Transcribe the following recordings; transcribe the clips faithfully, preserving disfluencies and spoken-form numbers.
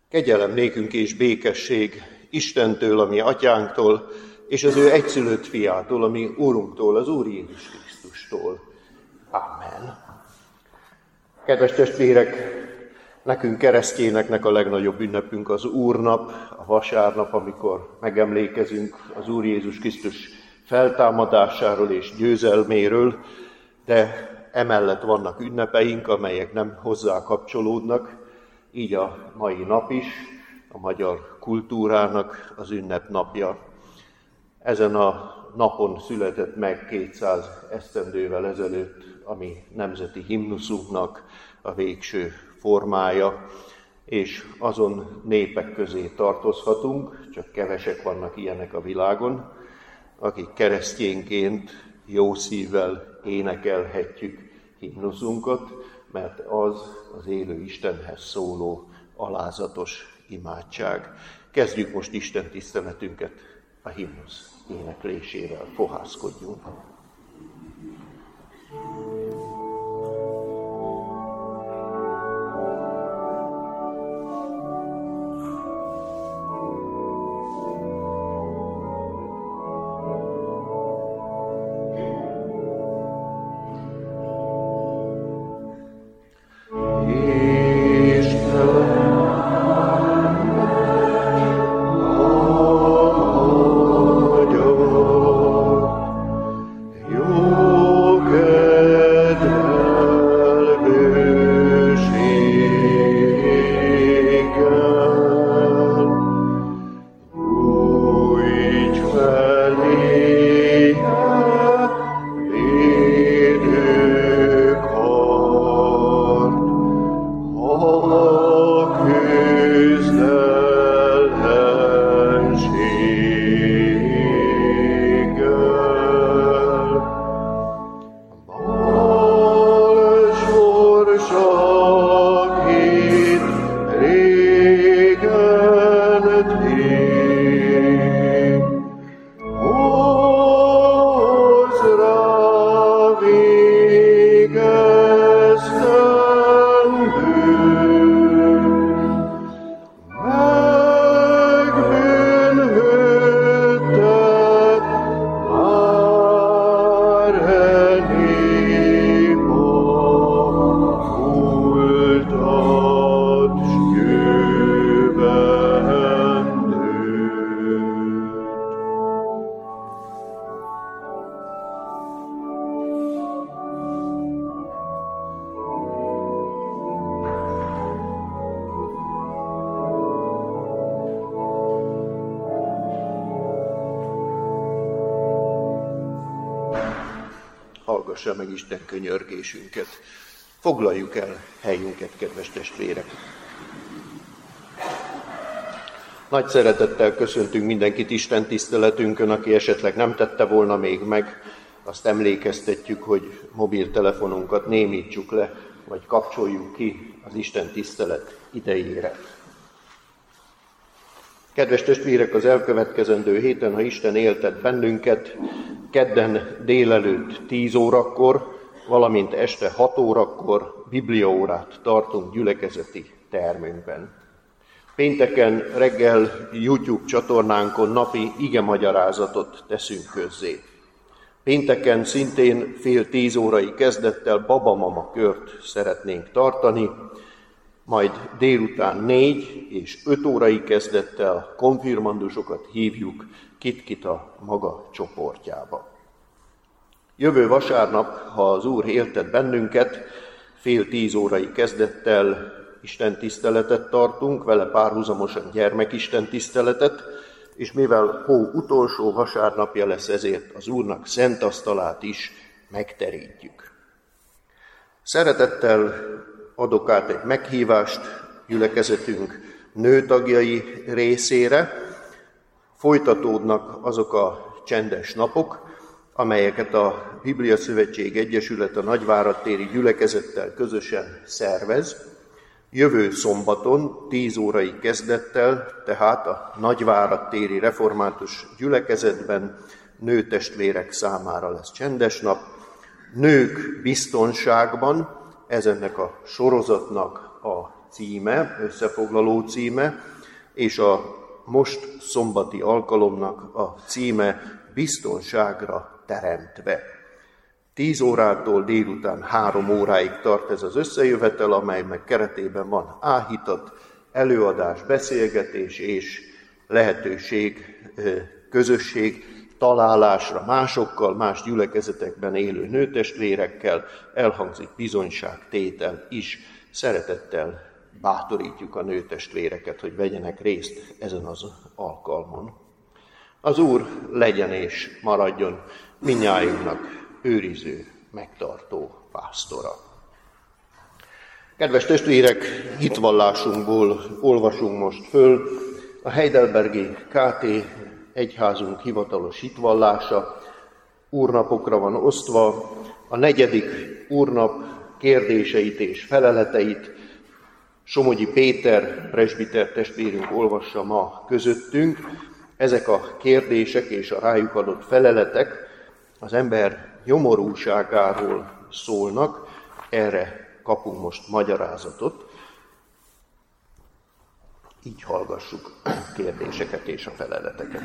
Kegyelem nékünk és békesség Istentől, a mi atyánktól, és az ő egyszülött fiától, a mi Úrunktól, az Úr Jézus Krisztustól. Amen. Kedves testvérek, nekünk keresztényeknek a legnagyobb ünnepünk az Úrnap, a vasárnap, amikor megemlékezünk az Úr Jézus Krisztus feltámadásáról és győzelméről, de emellett vannak ünnepeink, amelyek nem hozzá kapcsolódnak, így a mai nap is, a magyar kultúrának az ünnepnapja. Ezen a napon született meg kétszáz esztendővel ezelőtt a mi nemzeti himnuszunknak a végső formája, és azon népek közé tartozhatunk, csak kevesek vannak ilyenek a világon, akik keresztényként jó szívvel énekelhetjük himnuszunkat, mert az az élő Istenhez szóló alázatos imádság. Kezdjük most Isten tiszteletünket a himnusz éneklésével, fohászkodjunk. Hallgassa meg Isten könyörgésünket. Foglaljuk el helyünket, kedves testvérek. Nagy szeretettel köszöntünk mindenkit Isten tiszteletünkön, aki esetleg nem tette volna még meg. Azt emlékeztetjük, hogy mobiltelefonunkat némítsuk le, vagy kapcsoljuk ki az Isten tisztelet idejére. Kedves testvérek, az elkövetkezendő héten, ha Isten éltet bennünket, kedden délelőtt tíz órakor, valamint este hat órakor bibliaórát tartunk gyülekezeti termünkben. Pénteken reggel YouTube csatornánkon napi igemagyarázatot teszünk közzé. Pénteken szintén fél tíz órai kezdettel babamama kört szeretnénk tartani, majd délután négy és öt órai kezdettel konfirmandusokat hívjuk kit-kit a maga csoportjába. Jövő vasárnap, ha az Úr éltet bennünket, fél tíz órai kezdettel Isten tiszteletet tartunk, vele párhuzamosan gyermekisten tiszteletet, és mivel hó utolsó vasárnapja lesz, ezért az Úrnak szent asztalát is megterítjük. Szeretettel adok át egy meghívást gyülekezetünk nőtagjai részére. Folytatódnak azok a csendes napok, amelyeket a Biblia Szövetség Egyesület a Nagyváradtéri gyülekezettel közösen szervez. Jövő szombaton tíz órai kezdettel, tehát a Nagyváradtéri Református gyülekezetben nőtestvérek számára lesz csendes nap. Nők biztonságban, ez ennek a sorozatnak a címe, összefoglaló címe, és a most szombati alkalomnak a címe Biztonságra teremtve. Tíz órától délután három óráig tart ez az összejövetel, amely meg keretében van áhítat, előadás, beszélgetés és lehetőség, közösség találásra másokkal, más gyülekezetekben élő nőtestvérekkel, elhangzik bizonyságtétel is. Szeretettel bátorítjuk a nőtestvéreket, hogy vegyenek részt ezen az alkalmon. Az Úr legyen és maradjon mindnyájunknak őriző, megtartó pásztora. Kedves testvérek, hitvallásunkból olvasunk most föl a Heidelbergi ká té egyházunk hivatalos hitvallása. Úrnapokra van osztva, a negyedik úrnap kérdéseit és feleleteit Somogyi Péter presbiter testvérünk olvassa ma közöttünk. Ezek a kérdések és a rájuk adott feleletek az ember nyomorúságáról szólnak, erre kapunk most magyarázatot. Így hallgassuk a kérdéseket és a feleleteket.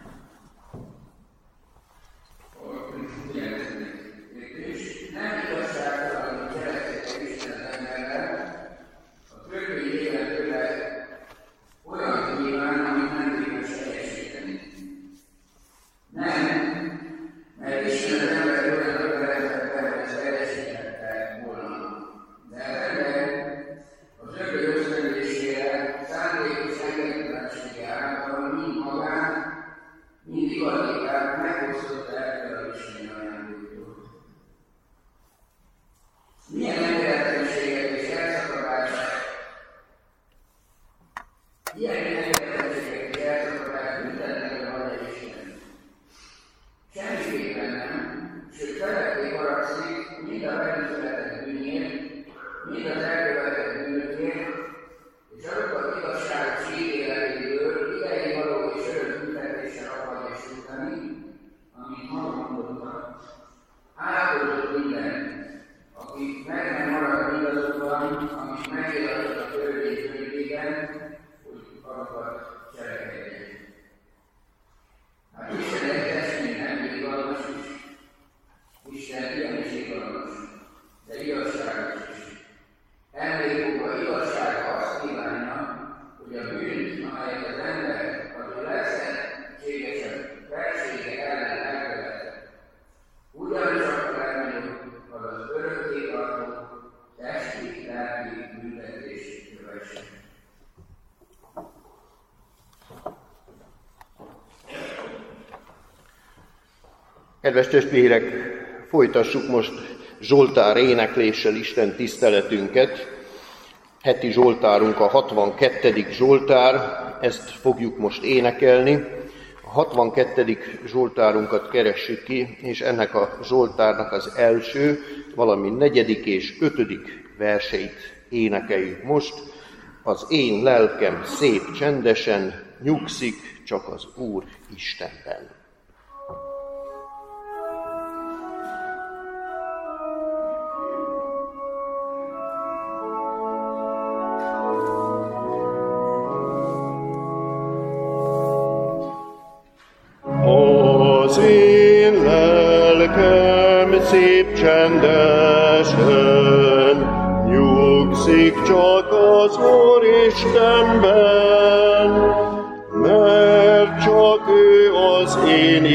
Kedves testvérek, folytassuk most Zsoltár énekléssel Isten tiszteletünket. Heti Zsoltárunk a hatvankettedik Zsoltár, ezt fogjuk most énekelni. A hatvankettedik Zsoltárunkat keressük ki, és ennek a Zsoltárnak az első, valamint negyedik és ötödik verseit énekeljük most. Az én lelkem szép csendesen nyugszik csak az Úr Istenben. Az én lelkem szép csendesen nyugszik csak az Úr Istenben, mert csak ő az én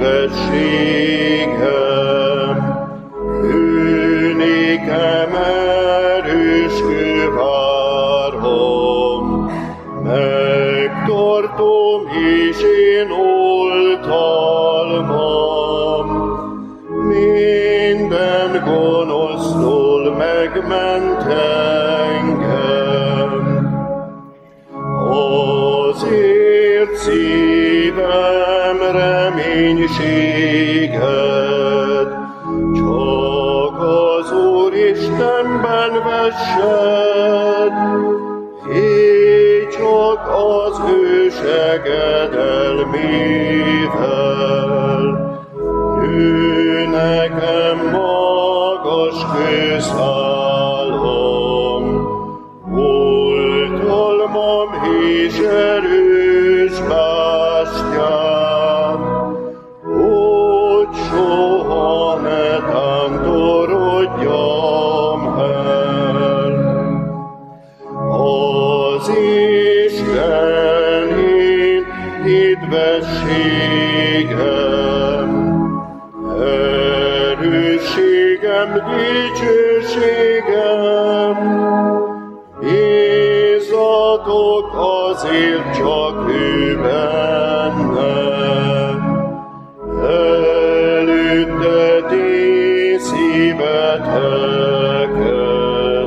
édvességem, ő nékem erős kővárom, megtartom és én oltalmam, minden gonosztól megment engem. Azért szívem reménységet, csak az Úr Istenben vessed, csak az ő segedelmével. Ő nekem magas kőszállam, és erős bástyám, hogy soha ne tántorodjam el. Az Isten én édvességem, erősségem, dicsőségem, bízatok azért csak ő benne. Előtte ti szíveteket,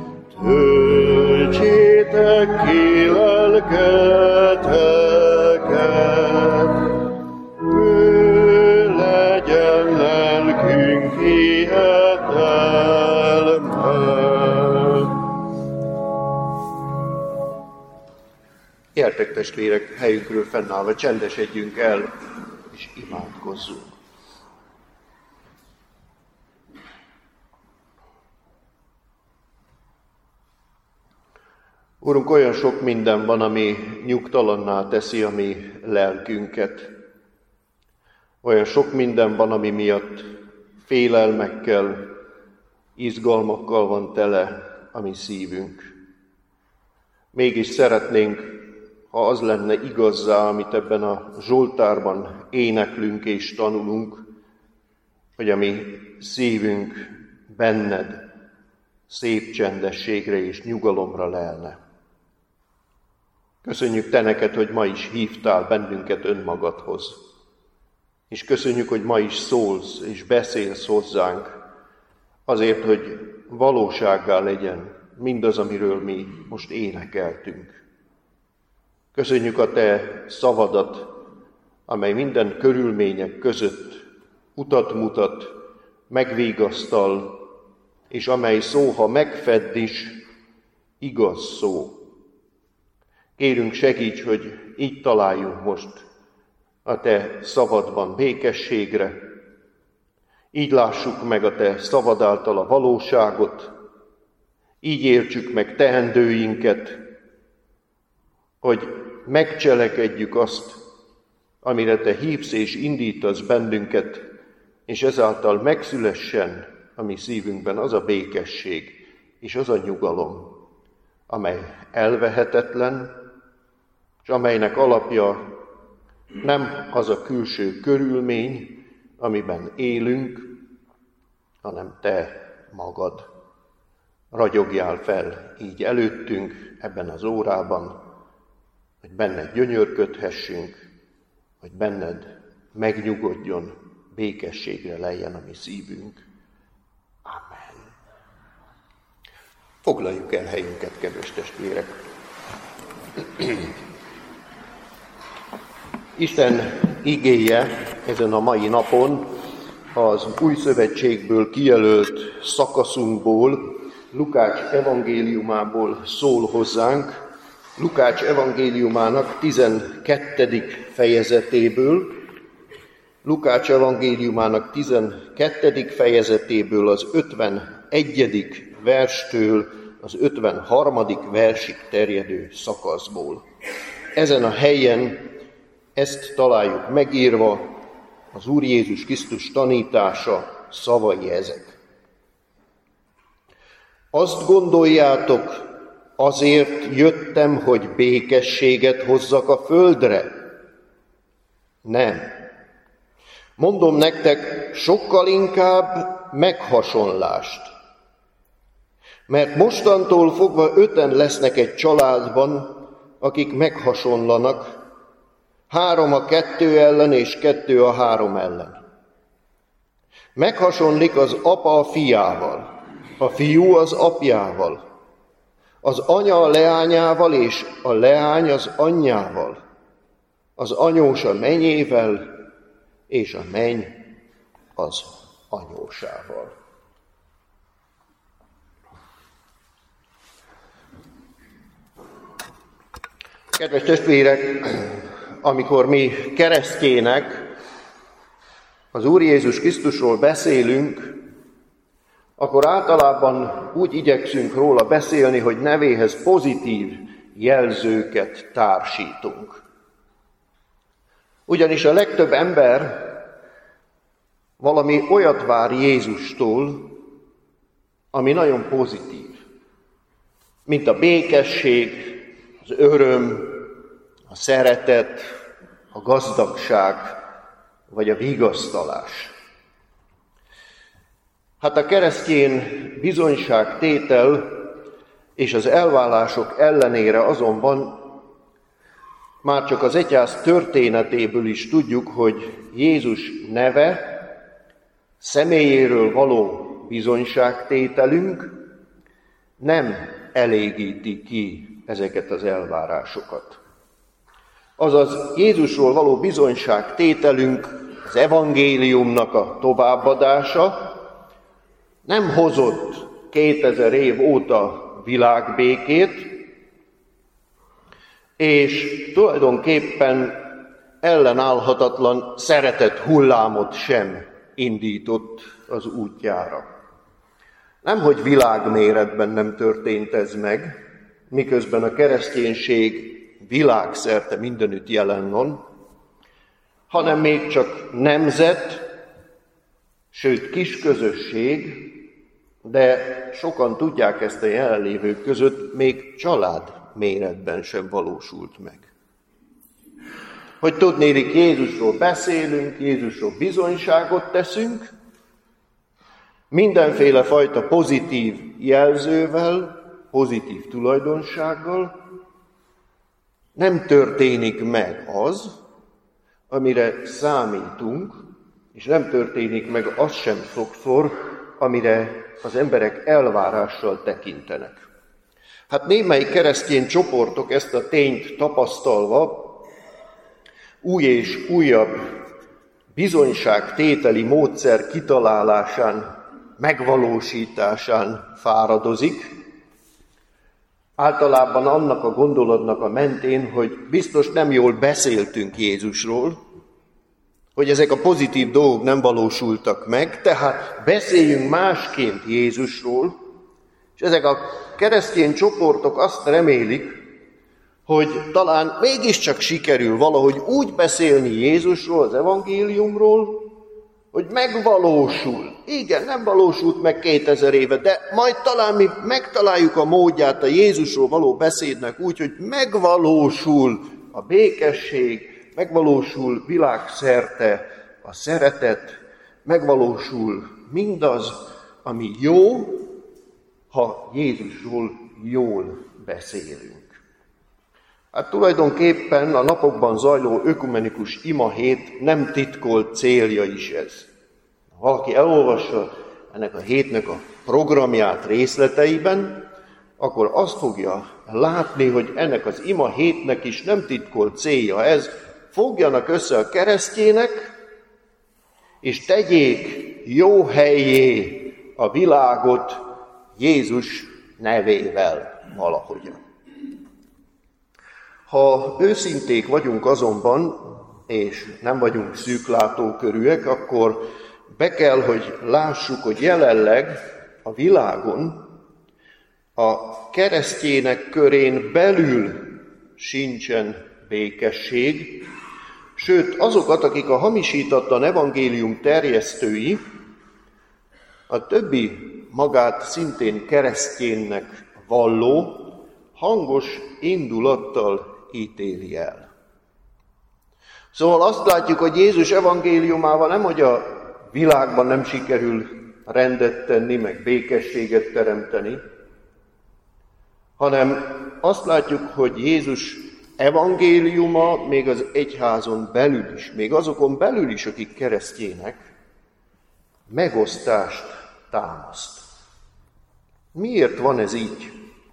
töltsétek ki lelketeket, ő legyen lelkünk hihetelme. Gyertek, testvérek, helyünkről fennállva csendesedjünk el, és imádkozzunk. Urunk, olyan sok minden van, ami nyugtalanná teszi a mi lelkünket. Olyan sok minden van, ami miatt félelmekkel, izgalmakkal van tele a mi szívünk. Mégis szeretnénk, ha az lenne igazzá, amit ebben a Zsoltárban éneklünk és tanulunk, hogy a mi szívünk benned szép csendességre és nyugalomra lelne. Köszönjük te neked, hogy ma is hívtál bennünket önmagadhoz. És köszönjük, hogy ma is szólsz és beszélsz hozzánk, azért, hogy valósággá legyen mindaz, amiről mi most énekeltünk. Köszönjük a te szavadat, amely minden körülmények között utat mutat, megvigasztal, és amely szó, ha megfedd is, igaz szó. Kérünk, segíts, hogy így találjunk most a te szavadban békességre, így lássuk meg a te szavad által a valóságot, így értsük meg teendőinket, hogy megcselekedjük azt, amire te hívsz és indítasz bennünket, és ezáltal megszülessen a mi szívünkben az a békesség és az a nyugalom, amely elvehetetlen, és amelynek alapja nem az a külső körülmény, amiben élünk, hanem te magad. Ragyogjál fel így előttünk ebben az órában, hogy benned gyönyörködhessünk, hogy benned megnyugodjon, békességre lejjen a mi szívünk. Amen. Foglaljuk el helyünket, kedves testvérek! Isten igéje ezen a mai napon az Új Szövetségből kijelölt szakaszunkból, Lukács evangéliumából szól hozzánk, Lukács evangéliumának tizenkettedik fejezetéből, Lukács evangéliumának tizenkettedik fejezetéből az ötvenegyedik verstől az ötvenharmadik versig terjedő szakaszból. Ezen a helyen ezt találjuk megírva, az Úr Jézus Krisztus tanítása, szavai ezek. Azt gondoljátok, azért jöttem, hogy békességet hozzak a földre? Nem. Mondom nektek, sokkal inkább meghasonlást. Mert mostantól fogva öten lesznek egy családban, akik meghasonlanak, három a kettő ellen, és kettő a három ellen. Meghasonlik az apa a fiával, a fiú az apjával, az anya a leányával, és a leány az anyjával, az anyós a mennyével, és a menny az anyósával. Kedves testvérek, amikor mi keresztjének az Úr Jézus Krisztusról beszélünk, akkor általában úgy igyekszünk róla beszélni, hogy nevéhez pozitív jelzőket társítunk. Ugyanis a legtöbb ember valami olyat vár Jézustól, ami nagyon pozitív, mint a békesség, az öröm, a szeretet, a gazdagság, vagy a vigasztalás. Hát a keresztény bizonyságtétel és az elválások ellenére azonban már csak az egyház történetéből is tudjuk, hogy Jézus neve, személyéről való bizonyságtételünk nem elégíti ki ezeket az elvárásokat. Azaz Jézusról való bizonyságtételünk, az evangéliumnak a továbbadása nem hozott kétezer év óta világbékét, és tulajdonképpen ellenállhatatlan szeretet hullámot sem indított az útjára. Nemhogy világméretben nem történt ez meg, miközben a kereszténység világszerte mindenütt jelen van, hanem még csak nemzet, sőt kis közösség, de sokan tudják ezt a jelenlévők között, még család méretben sem valósult meg. Hogy tudnélik, Jézusról beszélünk, Jézusról bizonyságot teszünk, mindenféle fajta pozitív jelzővel, pozitív tulajdonsággal, nem történik meg az, amire számítunk, és nem történik meg az sem sokszor, amire az emberek elvárással tekintenek. Hát némelyik keresztény csoportok ezt a tényt tapasztalva új és újabb bizonyságtételi módszer kitalálásán, megvalósításán fáradozik, általában annak a gondolatnak a mentén, hogy biztos nem jól beszéltünk Jézusról, hogy ezek a pozitív dolgok nem valósultak meg, tehát beszéljünk másként Jézusról, és ezek a keresztény csoportok azt remélik, hogy talán mégiscsak sikerül valahogy úgy beszélni Jézusról, az evangéliumról, hogy megvalósul. Igen, nem valósult meg kétezer éve, de majd talán mi megtaláljuk a módját a Jézusról való beszédnek úgy, hogy megvalósul a békesség, megvalósul világszerte a szeretet, megvalósul mindaz, ami jó, ha Jézusról jól beszélünk. Hát tulajdonképpen a napokban zajló ökumenikus imahét nem titkolt célja is ez. Ha valaki elolvassa ennek a hétnek a programját részleteiben, akkor azt fogja látni, hogy ennek az ima hétnek is nem titkolt célja ez. Fogjanak össze a keresztjének, és tegyék jó helyé a világot Jézus nevével valahogyan. Ha őszinték vagyunk azonban, és nem vagyunk szűklátókörűek, akkor be kell, hogy lássuk, hogy jelenleg a világon a keresztjének körén belül sincsen békesség, sőt azokat, akik a hamisítatlan evangélium terjesztői, a többi magát szintén keresztjénnek valló, hangos indulattal ítéli el. Szóval azt látjuk, hogy Jézus evangéliumával nem, hogy a világban nem sikerül rendet tenni, meg békességet teremteni, hanem azt látjuk, hogy Jézus evangéliuma még az egyházon belül is, még azokon belül is, akik keresztjének, megosztást támaszt. Miért van ez így?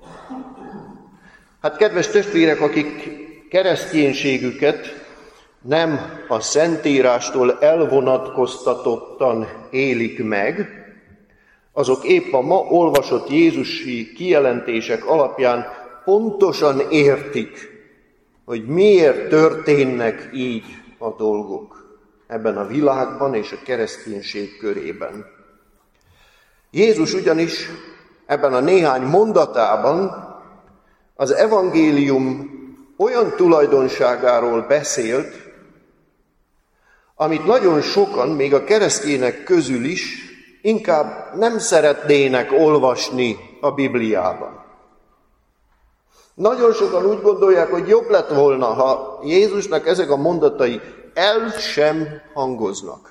Hát kedves testvérek, akik kereszténységüket nem a Szentírástól elvonatkoztatottan élik meg, azok épp a ma olvasott jézusi kijelentések alapján pontosan értik, hogy miért történnek így a dolgok ebben a világban és a kereszténység körében. Jézus ugyanis ebben a néhány mondatában Az evangélium olyan tulajdonságáról beszélt, amit nagyon sokan, még a keresztények közül is, inkább nem szeretnének olvasni a Bibliában. Nagyon sokan úgy gondolják, hogy jobb lett volna, ha Jézusnak ezek a mondatai el sem hangoznak.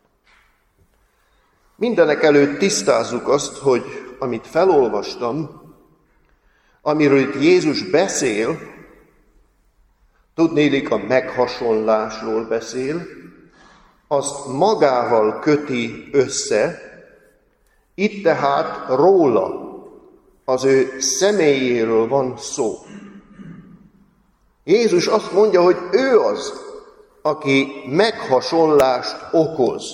Mindenek előtt tisztázzuk azt, hogy amit felolvastam, amiről itt Jézus beszél, tudnélik a meghasonlásról beszél, azt magával köti össze, itt tehát róla, az ő személyéről van szó. Jézus azt mondja, hogy ő az, aki meghasonlást okoz.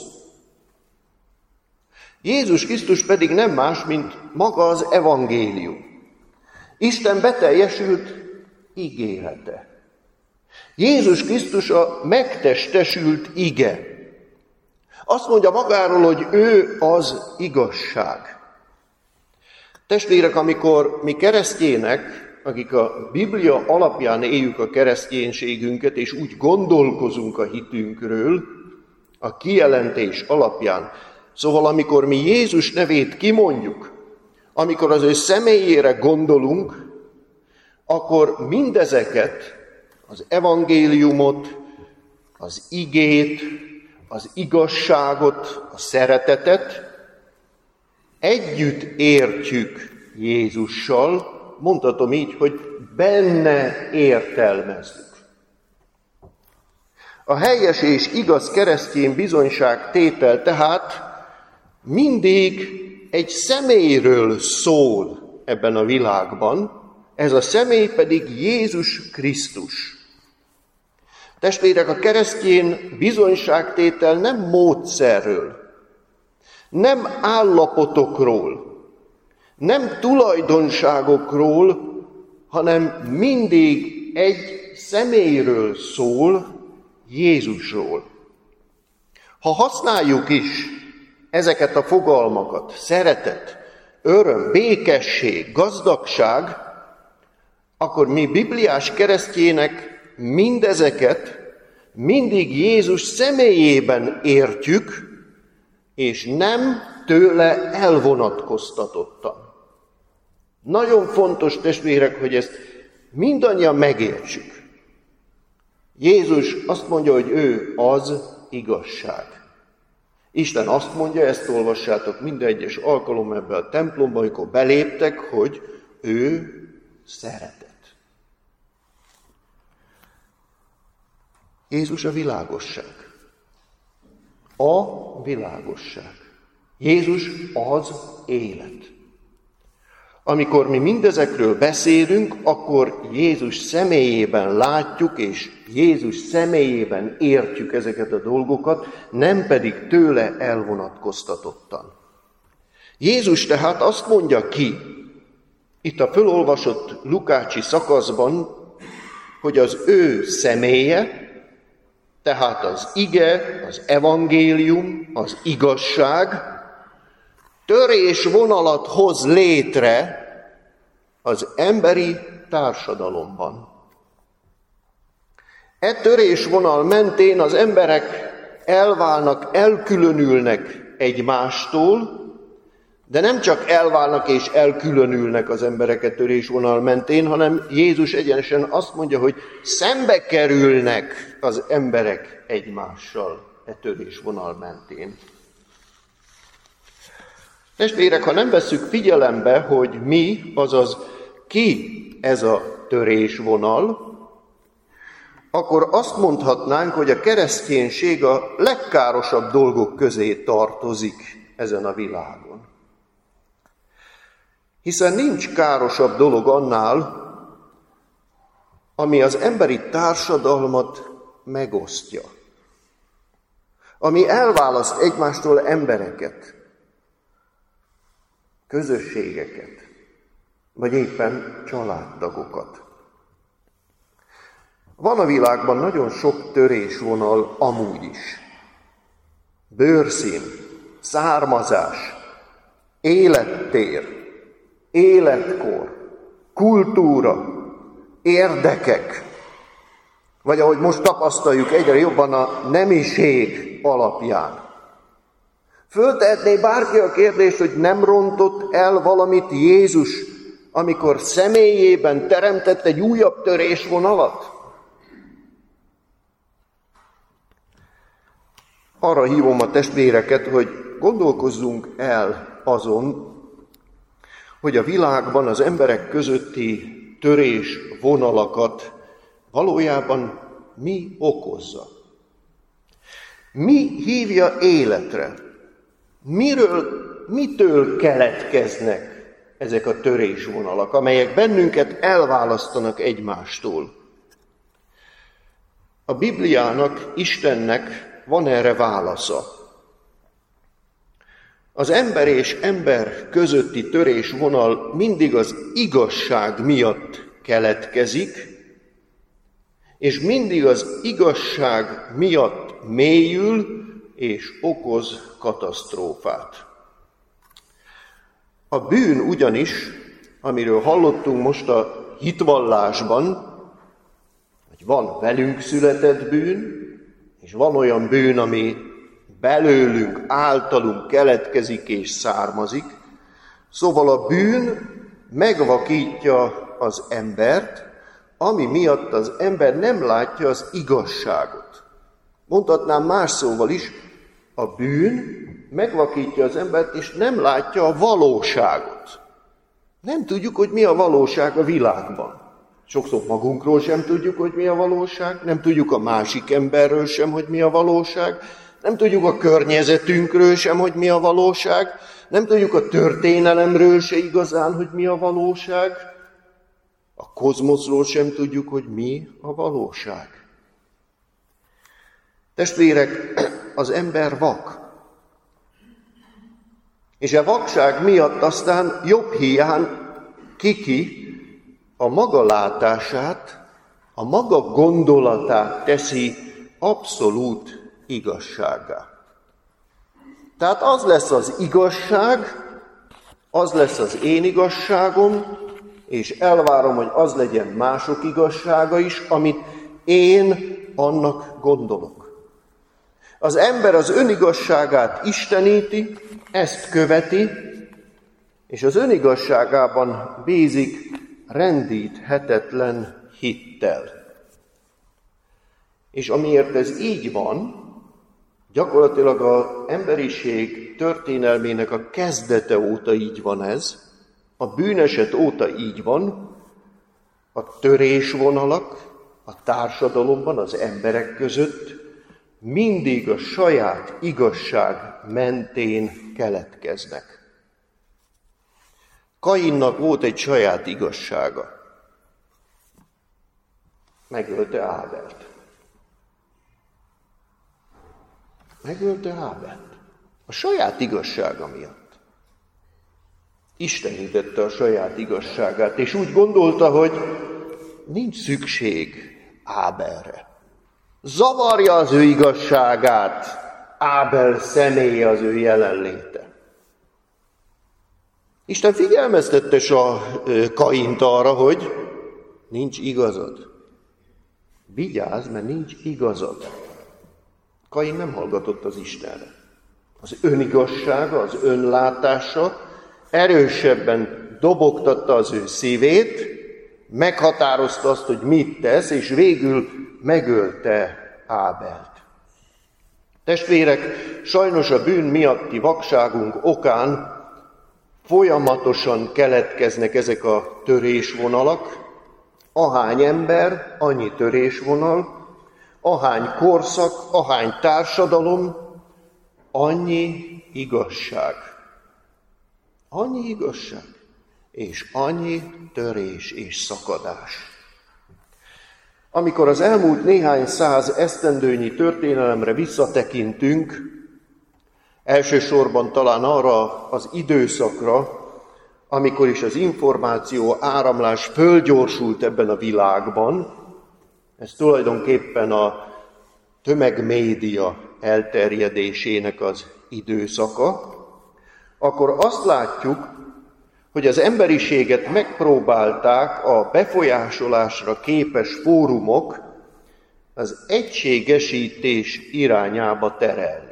Jézus Krisztus pedig nem más, mint maga az evangélium. Isten beteljesült ígérete. Jézus Krisztus a megtestesült ige. Azt mondja magáról, hogy ő az igazság. Testvérek, amikor mi keresztjének, akik a Biblia alapján éljük a kereszténységünket, és úgy gondolkozunk a hitünkről, a kijelentés alapján, szóval amikor mi Jézus nevét kimondjuk, amikor az ő személyére gondolunk, akkor mindezeket, az evangéliumot, az igét, az igazságot, a szeretetet együtt értjük Jézussal, mondhatom így, hogy benne értelmezzük. A helyes és igaz keresztény bizonyságtétel tehát mindig egy személyről szól ebben a világban, ez a személy pedig Jézus Krisztus. Testvérek, a keresztény bizonyságtétel nem módszerről, nem állapotokról, nem tulajdonságokról, hanem mindig egy személyről szól, Jézusról. Ha használjuk is ezeket a fogalmakat, szeretet, öröm, békesség, gazdagság, akkor mi bibliás keresztjének mindezeket mindig Jézus személyében értjük, és nem tőle elvonatkoztatottan. Nagyon fontos, testvérek, hogy ezt mindannyian megértsük. Jézus azt mondja, hogy ő az igazság. Isten azt mondja, ezt olvassátok minden egyes alkalom ebben a templomban, amikor beléptek, hogy ő szeretet. Jézus a világosság. A világosság. Jézus az élet. Amikor mi mindezekről beszélünk, akkor Jézus személyében látjuk, és Jézus személyében értjük ezeket a dolgokat, nem pedig tőle elvonatkoztatottan. Jézus tehát azt mondja ki, itt a fölolvasott lukácsi szakaszban, hogy az ő személye, tehát az ige, az evangélium, az igazság törésvonalat hoz létre az emberi társadalomban. E törésvonal mentén az emberek elválnak, elkülönülnek egymástól, de nem csak elválnak és elkülönülnek az emberek e törésvonal mentén, hanem Jézus egyenesen azt mondja, hogy szembe kerülnek az emberek egymással e törésvonal mentén. Testvérek, ha nem vesszük figyelembe, hogy mi, azaz ki ez a törésvonal, akkor azt mondhatnánk, hogy a kereszténység a legkárosabb dolgok közé tartozik ezen a világon. Hiszen nincs károsabb dolog annál, ami az emberi társadalmat megosztja, ami elválaszt egymástól embereket, közösségeket, vagy éppen családtagokat. Van a világban nagyon sok törésvonal amúgy is. Bőrszín, származás, élettér, életkor, kultúra, érdekek, vagy ahogy most tapasztaljuk egyre jobban a nemiség alapján. Föltehetné bárki a kérdést, hogy nem rontott el valamit Jézus, amikor személyében teremtett egy újabb törésvonalat? Arra hívom a testvéreket, hogy gondolkozzunk el azon, hogy a világban az emberek közötti törésvonalakat valójában mi okozza. Mi hívja életre? Miről, mitől keletkeznek ezek a törésvonalak, amelyek bennünket elválasztanak egymástól? A Bibliának, Istennek van erre válasza. Az ember és ember közötti törésvonal mindig az igazság miatt keletkezik, és mindig az igazság miatt mélyül és okoz katasztrófát. A bűn ugyanis, amiről hallottunk most a hitvallásban, hogy van velünk született bűn, és van olyan bűn, ami belőlünk, általunk keletkezik és származik. Szóval a bűn megvakítja az embert, ami miatt az ember nem látja az igazságot. Mondhatnám más szóval is, a bűn megvakítja az embert, és nem látja a valóságot. Nem tudjuk, hogy mi a valóság a világban. Sokszor magunkról sem tudjuk, hogy mi a valóság, nem tudjuk a másik emberről sem, hogy mi a valóság, nem tudjuk a környezetünkről sem, hogy mi a valóság, nem tudjuk a történelemről se igazán, hogy mi a valóság, a kozmoszról sem tudjuk, hogy mi a valóság. Testvérek, az ember vak. És a vakság miatt aztán jobb hiány kiki a maga látását, a maga gondolatát teszi abszolút igazsággá. Tehát az lesz az igazság, az lesz az én igazságom, és elvárom, hogy az legyen mások igazsága is, amit én annak gondolok. Az ember az önigazságát isteníti, ezt követi, és az önigazságában bízik rendíthetetlen hittel. És amiért ez így van, gyakorlatilag az emberiség történelmének a kezdete óta így van ez, a bűneset óta így van, a törésvonalak a társadalomban, az emberek között mindig a saját igazság mentén keletkeznek. Kainnak volt egy saját igazsága. Megölte Ábelt. Megölte Ábelt. A saját igazsága miatt. Istenítette a saját igazságát, és úgy gondolta, hogy nincs szükség Ábelre. Zavarja az ő igazságát, Ábel személye, az ő jelenléte. Isten figyelmeztette a Kaint arra, hogy nincs igazad. Vigyázz, mert nincs igazad. Kain nem hallgatott az Istenre. Az önigazsága, az önlátása erősebben dobogtatta az ő szívét, meghatározta azt, hogy mit tesz, és végül megölte Ábelt. Testvérek, sajnos a bűn miatti vakságunk okán folyamatosan keletkeznek ezek a törésvonalak, ahány ember, annyi törésvonal, ahány korszak, ahány társadalom, annyi igazság. Annyi igazság, és annyi törés és szakadás. Amikor az elmúlt néhány száz esztendőnyi történelemre visszatekintünk, elsősorban talán arra az időszakra, amikor is az információ áramlás fölgyorsult ebben a világban, ez tulajdonképpen a tömegmédia elterjedésének az időszaka, akkor azt látjuk, hogy az emberiséget megpróbálták a befolyásolásra képes fórumok az egységesítés irányába terelni.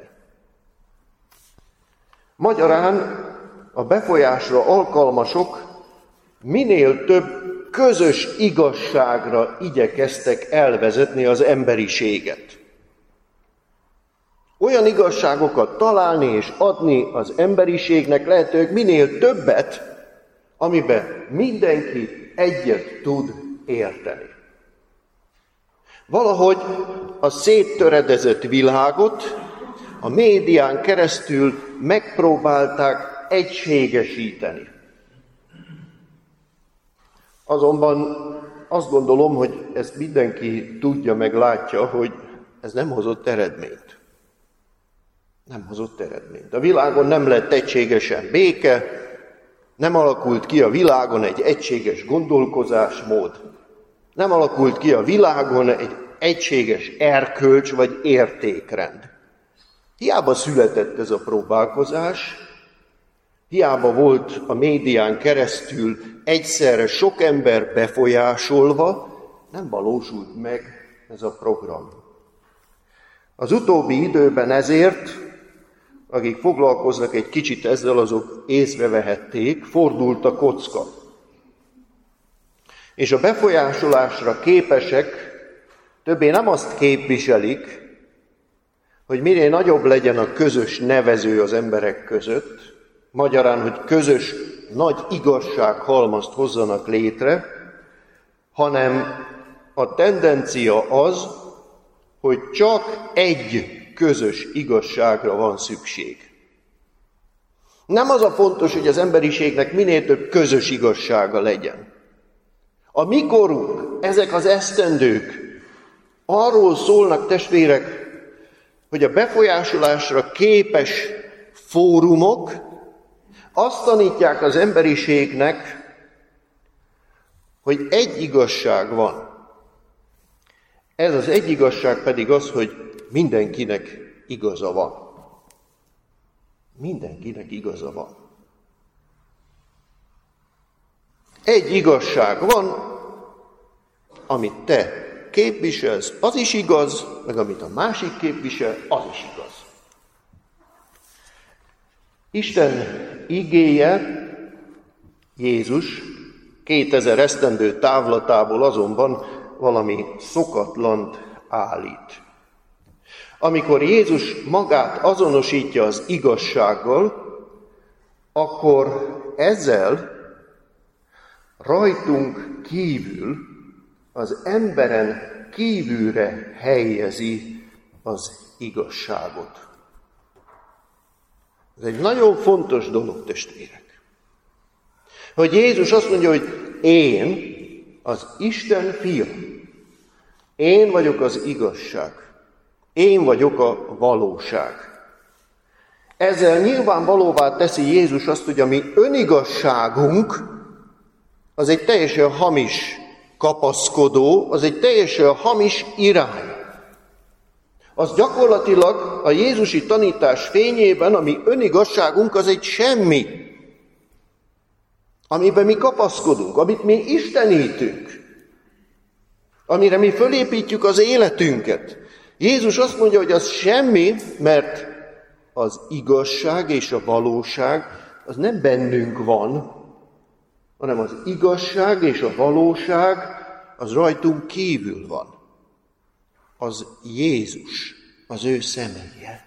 Magyarán a befolyásra alkalmasok minél több közös igazságra igyekeztek elvezetni az emberiséget. Olyan igazságokat találni és adni az emberiségnek lehetőleg minél többet, amiben mindenki egyet tud érteni. Valahogy a széttöredezett világot a médián keresztül megpróbálták egységesíteni. Azonban azt gondolom, hogy ezt mindenki tudja meg látja, hogy ez nem hozott eredményt. Nem hozott eredményt. A világon nem lett egységesen béke, nem alakult ki a világon egy egységes gondolkozásmód, nem alakult ki a világon egy egységes erkölcs vagy értékrend. Hiába született ez a próbálkozás, hiába volt a médián keresztül egyszerre sok ember befolyásolva, nem valósult meg ez a program. Az utóbbi időben ezért, akik foglalkoznak egy kicsit ezzel, azok észrevehették, fordult a kocka. És a befolyásolásra képesek többé nem azt képviselik, hogy minél nagyobb legyen a közös nevező az emberek között, magyarán, hogy közös nagy igazsághalmazt hozzanak létre, hanem a tendencia az, hogy csak egy közös igazságra van szükség. Nem az a fontos, hogy az emberiségnek minél több közös igazsága legyen. A mi korunk, ezek az esztendők arról szólnak, testvérek, hogy a befolyásolásra képes fórumok azt tanítják az emberiségnek, hogy egy igazság van. Ez az egy igazság pedig az, hogy mindenkinek igaza van. Mindenkinek igaza van. Egy igazság van, amit te képviselsz, az is igaz, meg amit a másik képvisel, az is igaz. Isten igéje, Jézus kétezer esztendő távlatából azonban valami szokatlant állít. Amikor Jézus magát azonosítja az igazsággal, akkor ezzel rajtunk kívül, az emberen kívülre helyezi az igazságot. Ez egy nagyon fontos dolog, testvérek. Hogy Jézus azt mondja, hogy én az Isten fia. Én vagyok az igazság. Én vagyok a valóság. Ezzel nyilvánvalóvá teszi Jézus azt, hogy a mi önigazságunk az egy teljesen hamis kapaszkodó, az egy teljesen hamis irány. Az gyakorlatilag a jézusi tanítás fényében, a mi önigazságunk az egy semmi, amiben mi kapaszkodunk, amit mi istenítünk, amire mi fölépítjük az életünket. Jézus azt mondja, hogy az semmi, mert az igazság és a valóság az nem bennünk van, hanem az igazság és a valóság az rajtunk kívül van. Az Jézus, az ő személye.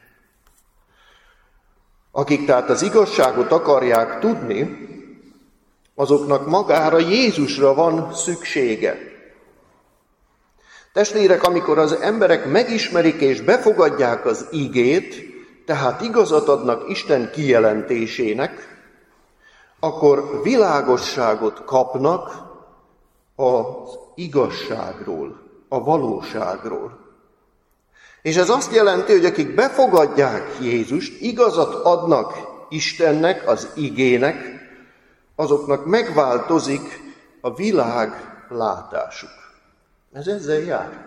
Akik tehát az igazságot akarják tudni, azoknak magára Jézusra van szüksége. Testvérek, amikor az emberek megismerik és befogadják az igét, tehát igazat adnak Isten kijelentésének, akkor világosságot kapnak az igazságról, a valóságról. És ez azt jelenti, hogy akik befogadják Jézust, igazat adnak Istennek, az igének, azoknak megváltozik a világ látásuk. Ez ezzel jár.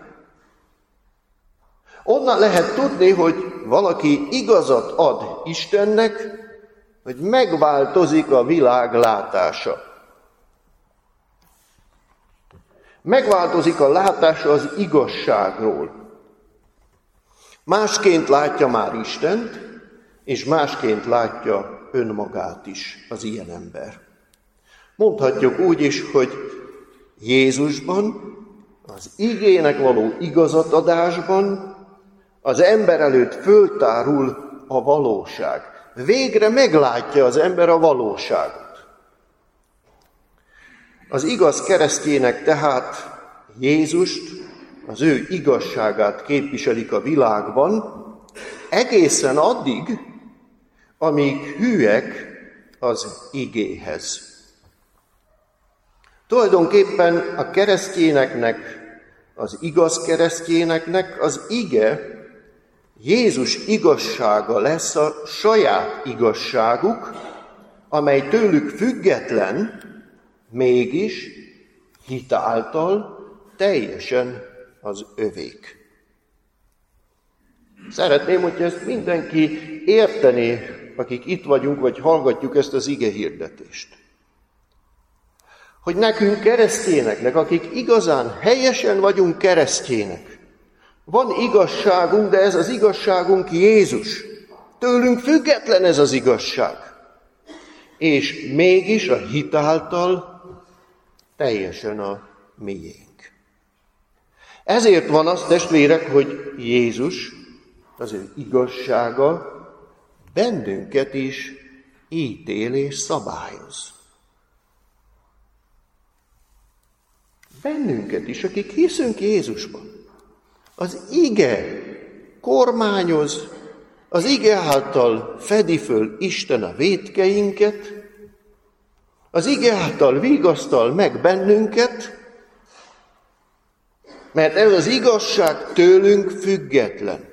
Onnan lehet tudni, hogy valaki igazat ad Istennek, hogy megváltozik a világ látása. Megváltozik a látása az igazságról. Másként látja már Istent, és másként látja önmagát is az ilyen ember. Mondhatjuk úgy is, hogy Jézusban, az igének való igazatadásban az ember előtt föltárul a valóság. Végre meglátja az ember a valóságot. Az igaz keresztjének tehát Jézust, az ő igazságát képviselik a világban, egészen addig, amíg hűek az igéhez. Tulajdonképpen a keresztjéneknek, az igaz keresztjéneknek az ige, Jézus igazsága lesz a saját igazságuk, amely tőlük független, mégis hit által teljesen az övék. Szeretném, hogyha ezt mindenki értené, akik itt vagyunk, vagy hallgatjuk ezt az ige hirdetést. Hogy nekünk keresztényeknek, akik igazán helyesen vagyunk keresztjének, van igazságunk, de ez az igazságunk Jézus. Tőlünk független ez az igazság. És mégis a hit által teljesen a miénk. Ezért van az, testvérek, hogy Jézus, az ő igazsága bennünket is ítél és szabályoz. Bennünket is, akik hiszünk Jézusban. Az ige kormányoz, az ige által fedi föl Isten a vétkeinket, az ige által vigasztal meg bennünket, mert ez az igazság tőlünk független.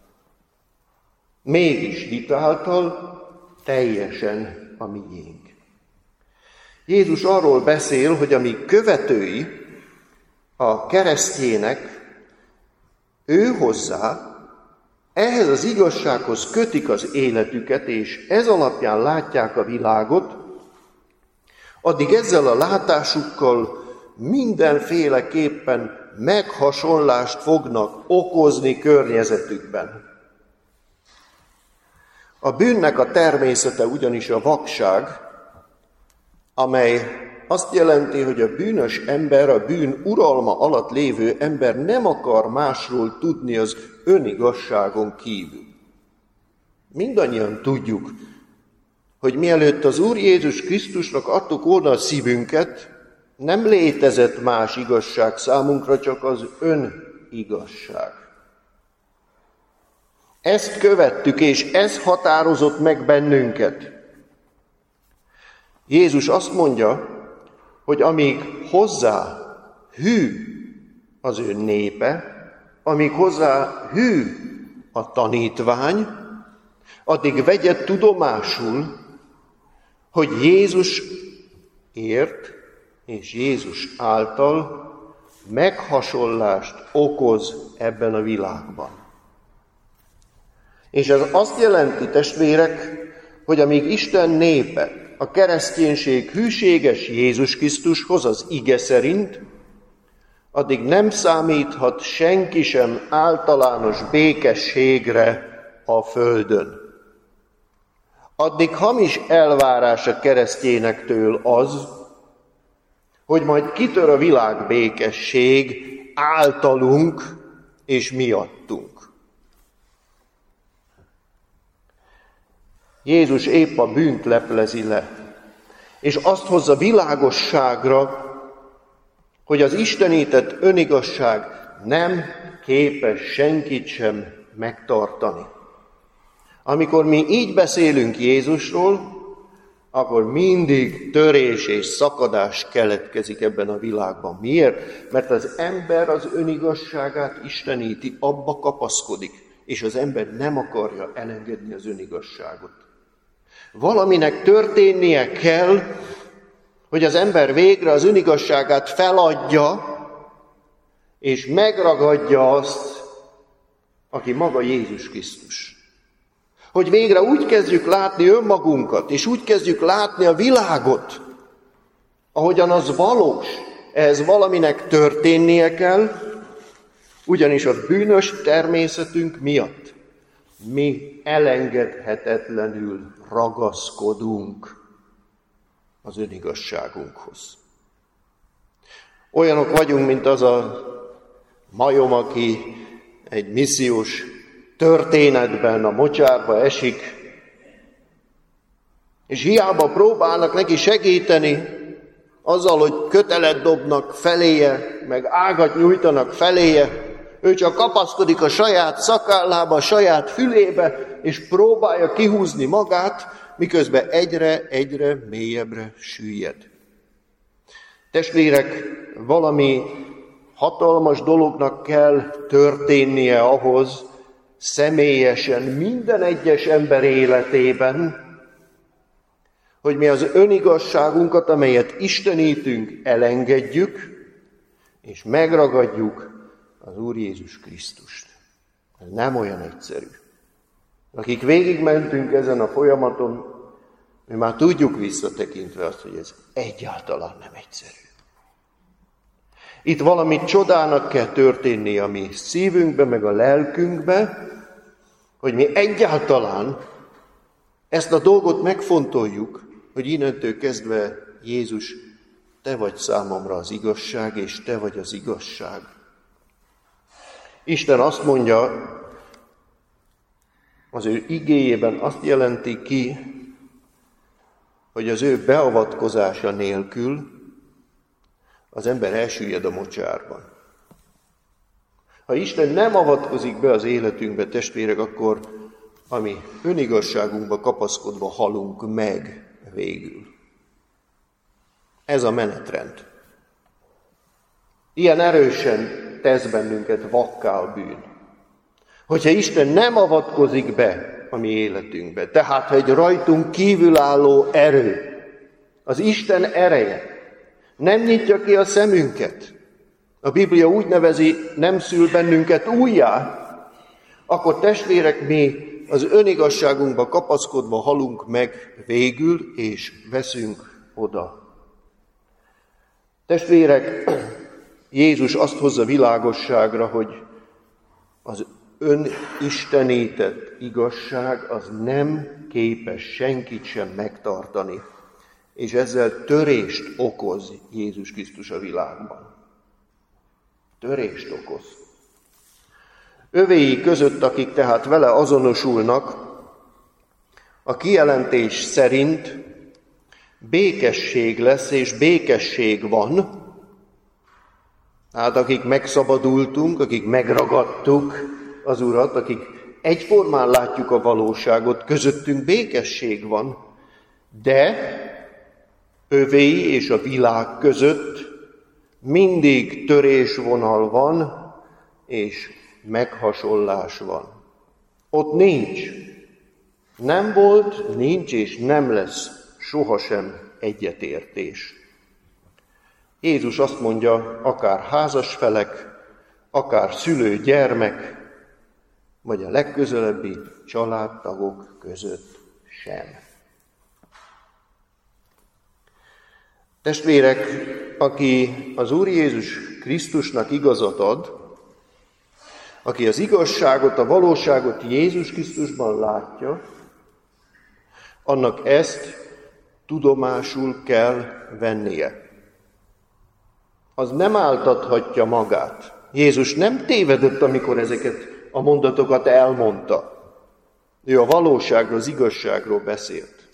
Mégis hit által teljesen a miénk. Jézus arról beszél, hogy a mi követői, a keresztjének, ő hozzá, ehhez az igazsághoz kötik az életüket, és ez alapján látják a világot, addig ezzel a látásukkal mindenféleképpen meghasonlást fognak okozni környezetükben. A bűnnek a természete ugyanis a vakság, amely azt jelenti, hogy a bűnös ember, a bűn uralma alatt lévő ember nem akar másról tudni az önigazságon kívül. Mindannyian tudjuk, hogy mielőtt az Úr Jézus Krisztusnak adtuk volna a szívünket, nem létezett más igazság számunkra, csak az önigazság. Ezt követtük, és ez határozott meg bennünket. Jézus azt mondja, hogy amíg hozzá hű az ő népe, amíg hozzá hű a tanítvány, addig vegye tudomásul, hogy Jézus ért, és Jézus által meghasonlást okoz ebben a világban. És ez azt jelenti, testvérek, hogy amíg Isten népe, a kereszténység hűséges Jézus Krisztushoz az ige szerint, addig nem számíthat senki sem általános békességre a földön. Addig hamis elvárás a keresztényektől az, hogy majd kitör a világ békesség általunk és miattunk. Jézus épp a bűnt leplezi le, és azt hozza világosságra, hogy az istenített önigazság nem képes senkit sem megtartani. Amikor mi így beszélünk Jézusról, akkor mindig törés és szakadás keletkezik ebben a világban. Miért? Mert az ember az önigazságát isteníti, abba kapaszkodik, és az ember nem akarja elengedni az önigazságot. Valaminek történnie kell, hogy az ember végre az önigazságát feladja, és megragadja azt, aki maga Jézus Krisztus. Hogy végre úgy kezdjük látni önmagunkat, és úgy kezdjük látni a világot, ahogyan az valós, ehhez valaminek történnie kell, ugyanis a bűnös természetünk miatt mi elengedhetetlenül ragaszkodunk az önigazságunkhoz. Olyanok vagyunk, mint az a majom, aki egy missziós történetben a mocsárba esik, és hiába próbálnak neki segíteni, azzal, hogy kötelet dobnak feléje, meg ágat nyújtanak feléje, ő csak kapaszkodik a saját szakállába, a saját fülébe, és próbálja kihúzni magát, miközben egyre-egyre mélyebbre süllyed. Testvérek, valami hatalmas dolognak kell történnie ahhoz, személyesen, minden egyes ember életében, hogy mi az önigazságunkat, amelyet istenítünk, elengedjük, és megragadjuk az Úr Jézus Krisztust. Ez nem olyan egyszerű. Akik végigmentünk ezen a folyamaton, mi már tudjuk visszatekintve azt, hogy ez egyáltalán nem egyszerű. Itt valami csodának kell történni a mi szívünkbe, meg a lelkünkbe, hogy mi egyáltalán ezt a dolgot megfontoljuk, hogy innentől kezdve Jézus, te vagy számomra az igazság, és te vagy az igazság. Isten azt mondja, az ő igéjében azt jelenti ki, hogy az ő beavatkozása nélkül az ember elsüllyed a mocsárban. Ha Isten nem avatkozik be az életünkbe, testvérek, akkor a mi önigazságunkba kapaszkodva halunk meg végül. Ez a menetrend. Ilyen erősen tesz bennünket vakká a bűn. Hogyha Isten nem avatkozik be a mi életünkbe, tehát ha egy rajtunk kívülálló erő, az Isten ereje, nem nyitja ki a szemünket, a Biblia úgy nevezi, nem szül bennünket újjá, akkor testvérek, mi az önigazságunkba kapaszkodva halunk meg végül, és veszünk oda. Testvérek, Jézus azt hozza világosságra, hogy az önistenített igazság az nem képes senkit sem megtartani, és ezzel törést okoz Jézus Krisztus a világban. Törést okoz. Övéi között, akik tehát vele azonosulnak, a kijelentés szerint békesség lesz, és békesség van. Hát akik megszabadultunk, akik megragadtuk az Urat, akik egyformán látjuk a valóságot, közöttünk békesség van, de övéi és a világ között mindig törésvonal van, és meghasonlás van. Ott nincs, nem volt, nincs és nem lesz sohasem egyetértés. Jézus azt mondja, akár házasfelek, akár szülő-gyermek, vagy a legközelebbi családtagok között sem. Testvérek, aki az Úr Jézus Krisztusnak igazat ad, aki az igazságot, a valóságot Jézus Krisztusban látja, annak ezt tudomásul kell vennie. Az nem áltathatja magát. Jézus nem tévedett, amikor ezeket a mondatokat elmondta. Ő a valóságról, az igazságról beszélt.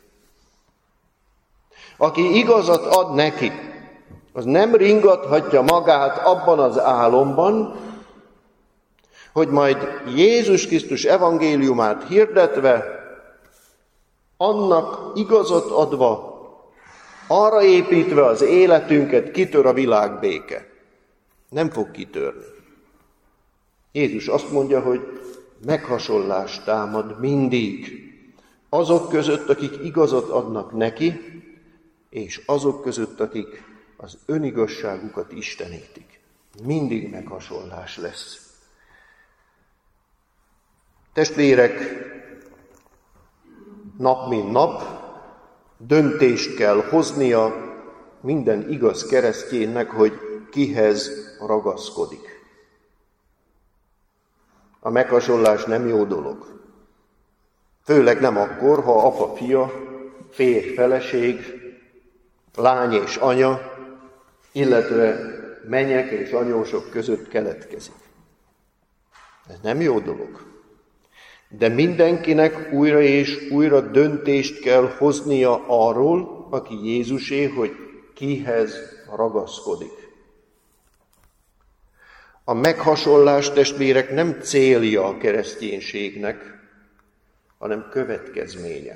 Aki igazat ad neki, az nem ringathatja magát abban az álomban, hogy majd Jézus Krisztus evangéliumát hirdetve, annak igazat adva, arra építve az életünket, kitör a világbéke. Nem fog kitörni. Jézus azt mondja, hogy meghasonlás támad mindig azok között, akik igazat adnak neki, és azok között, akik az önigazságukat istenítik. Mindig meghasonlás lesz. Testvérek, nap mint nap döntést kell hoznia minden igaz keresztjénnek, hogy kihez ragaszkodik. A meghasonlás nem jó dolog. Főleg nem akkor, ha apa, fia, férj, feleség, lány és anya, illetve menyek és anyósok között keletkezik. Ez nem jó dolog. De mindenkinek újra és újra döntést kell hoznia arról, aki Jézusé, hogy kihez ragaszkodik. A meghasonlás, testvérek, nem célja a kereszténységnek, hanem következménye.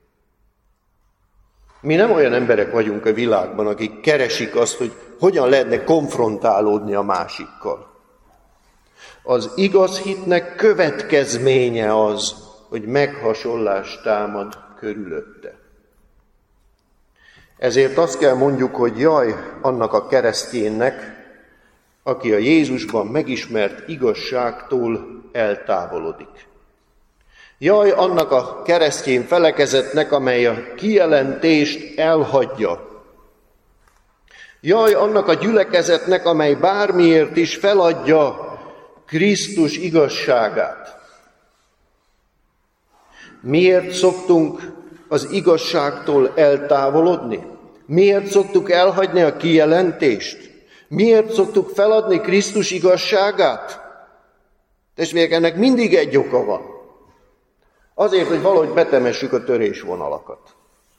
Mi nem olyan emberek vagyunk a világban, akik keresik azt, hogy hogyan lehetne konfrontálódni a másikkal. Az igaz hitnek következménye az, hogy meghasonlás támad körülötte. Ezért azt kell mondjuk, hogy jaj annak a kereszténynek, aki a Jézusban megismert igazságtól eltávolodik. Jaj annak a keresztény felekezetnek, amely a kijelentést elhagyja. Jaj annak a gyülekezetnek, amely bármiért is feladja Krisztus igazságát. Miért szoktunk az igazságtól eltávolodni? Miért szoktuk elhagyni a kijelentést? Miért szoktuk feladni Krisztus igazságát? Testvérek, ennek mindig egy oka van. Azért, hogy valahogy betemessük a törésvonalakat.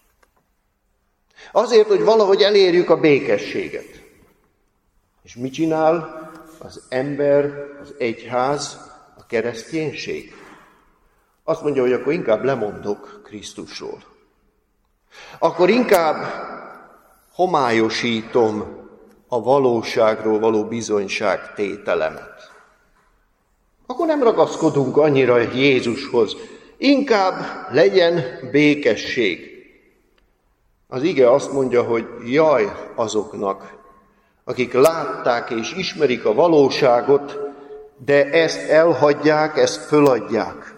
Azért, hogy valahogy elérjük a békességet. És mit csinál az ember, az egyház, a kereszténység? Azt mondja, hogy akkor inkább lemondok Krisztusról. Akkor inkább homályosítom a valóságról való bizonyság tételemet. Akkor nem ragaszkodunk annyira Jézushoz. Inkább legyen békesség. Az ige azt mondja, hogy jaj azoknak, akik látták és ismerik a valóságot, de ezt elhagyják, ezt föladják.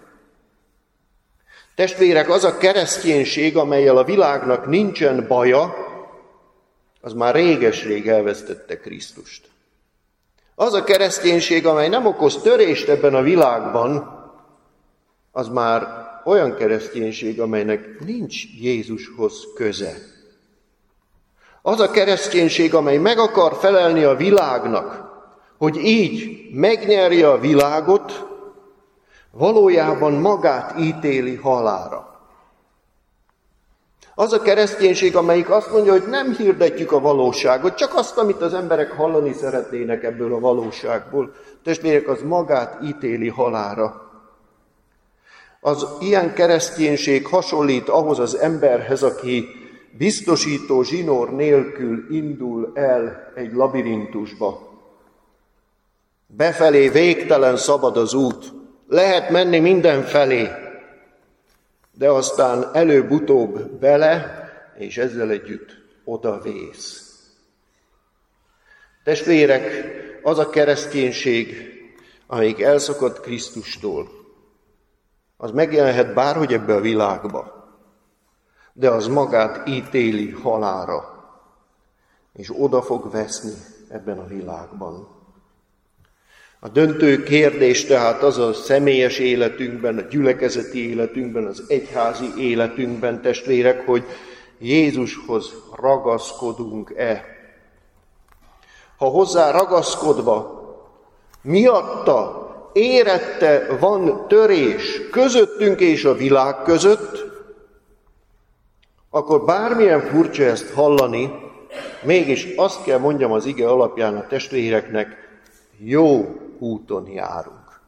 Testvérek, az a kereszténység, amellyel a világnak nincsen baja, az már réges-rég elvesztette Krisztust. Az a kereszténység, amely nem okoz törést ebben a világban, az már olyan kereszténység, amelynek nincs Jézushoz köze. Az a kereszténység, amely meg akar felelni a világnak, hogy így megnyerje a világot, valójában magát ítéli halálra. Az a kereszténység, amelyik azt mondja, hogy nem hirdetjük a valóságot, csak azt, amit az emberek hallani szeretnének ebből a valóságból. Testvérek, az magát ítéli halálra. Az ilyen kereszténység hasonlít ahhoz az emberhez, aki biztosító zsinór nélkül indul el egy labirintusba. Befelé végtelen szabad az út, lehet menni mindenfelé, de aztán előbb-utóbb bele, és ezzel együtt odavész. Testvérek, az a kereszténység, amelyik elszakadt Krisztustól, az megjelenhet bárhogy ebbe a világba, de az magát ítéli halálra, és oda fog veszni ebben a világban. A döntő kérdés tehát az a személyes életünkben, a gyülekezeti életünkben, az egyházi életünkben, testvérek, hogy Jézushoz ragaszkodunk-e. Ha hozzá ragaszkodva, miatta, érette van törés közöttünk és a világ között, akkor bármilyen furcsa ezt hallani, mégis azt kell mondjam az ige alapján a testvéreknek, jó úton járunk.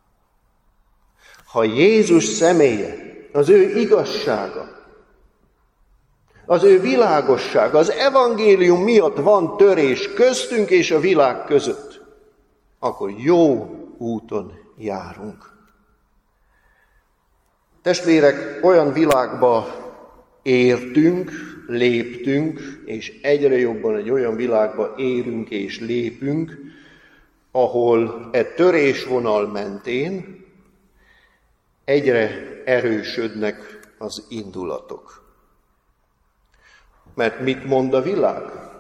Ha Jézus személye, az ő igazsága, az ő világossága, az evangélium miatt van törés köztünk és a világ között, akkor jó úton járunk. Testvérek, olyan világba értünk, léptünk, és egyre jobban egy olyan világba érünk és lépünk, ahol e törésvonal mentén egyre erősödnek az indulatok. Mert mit mond a világ?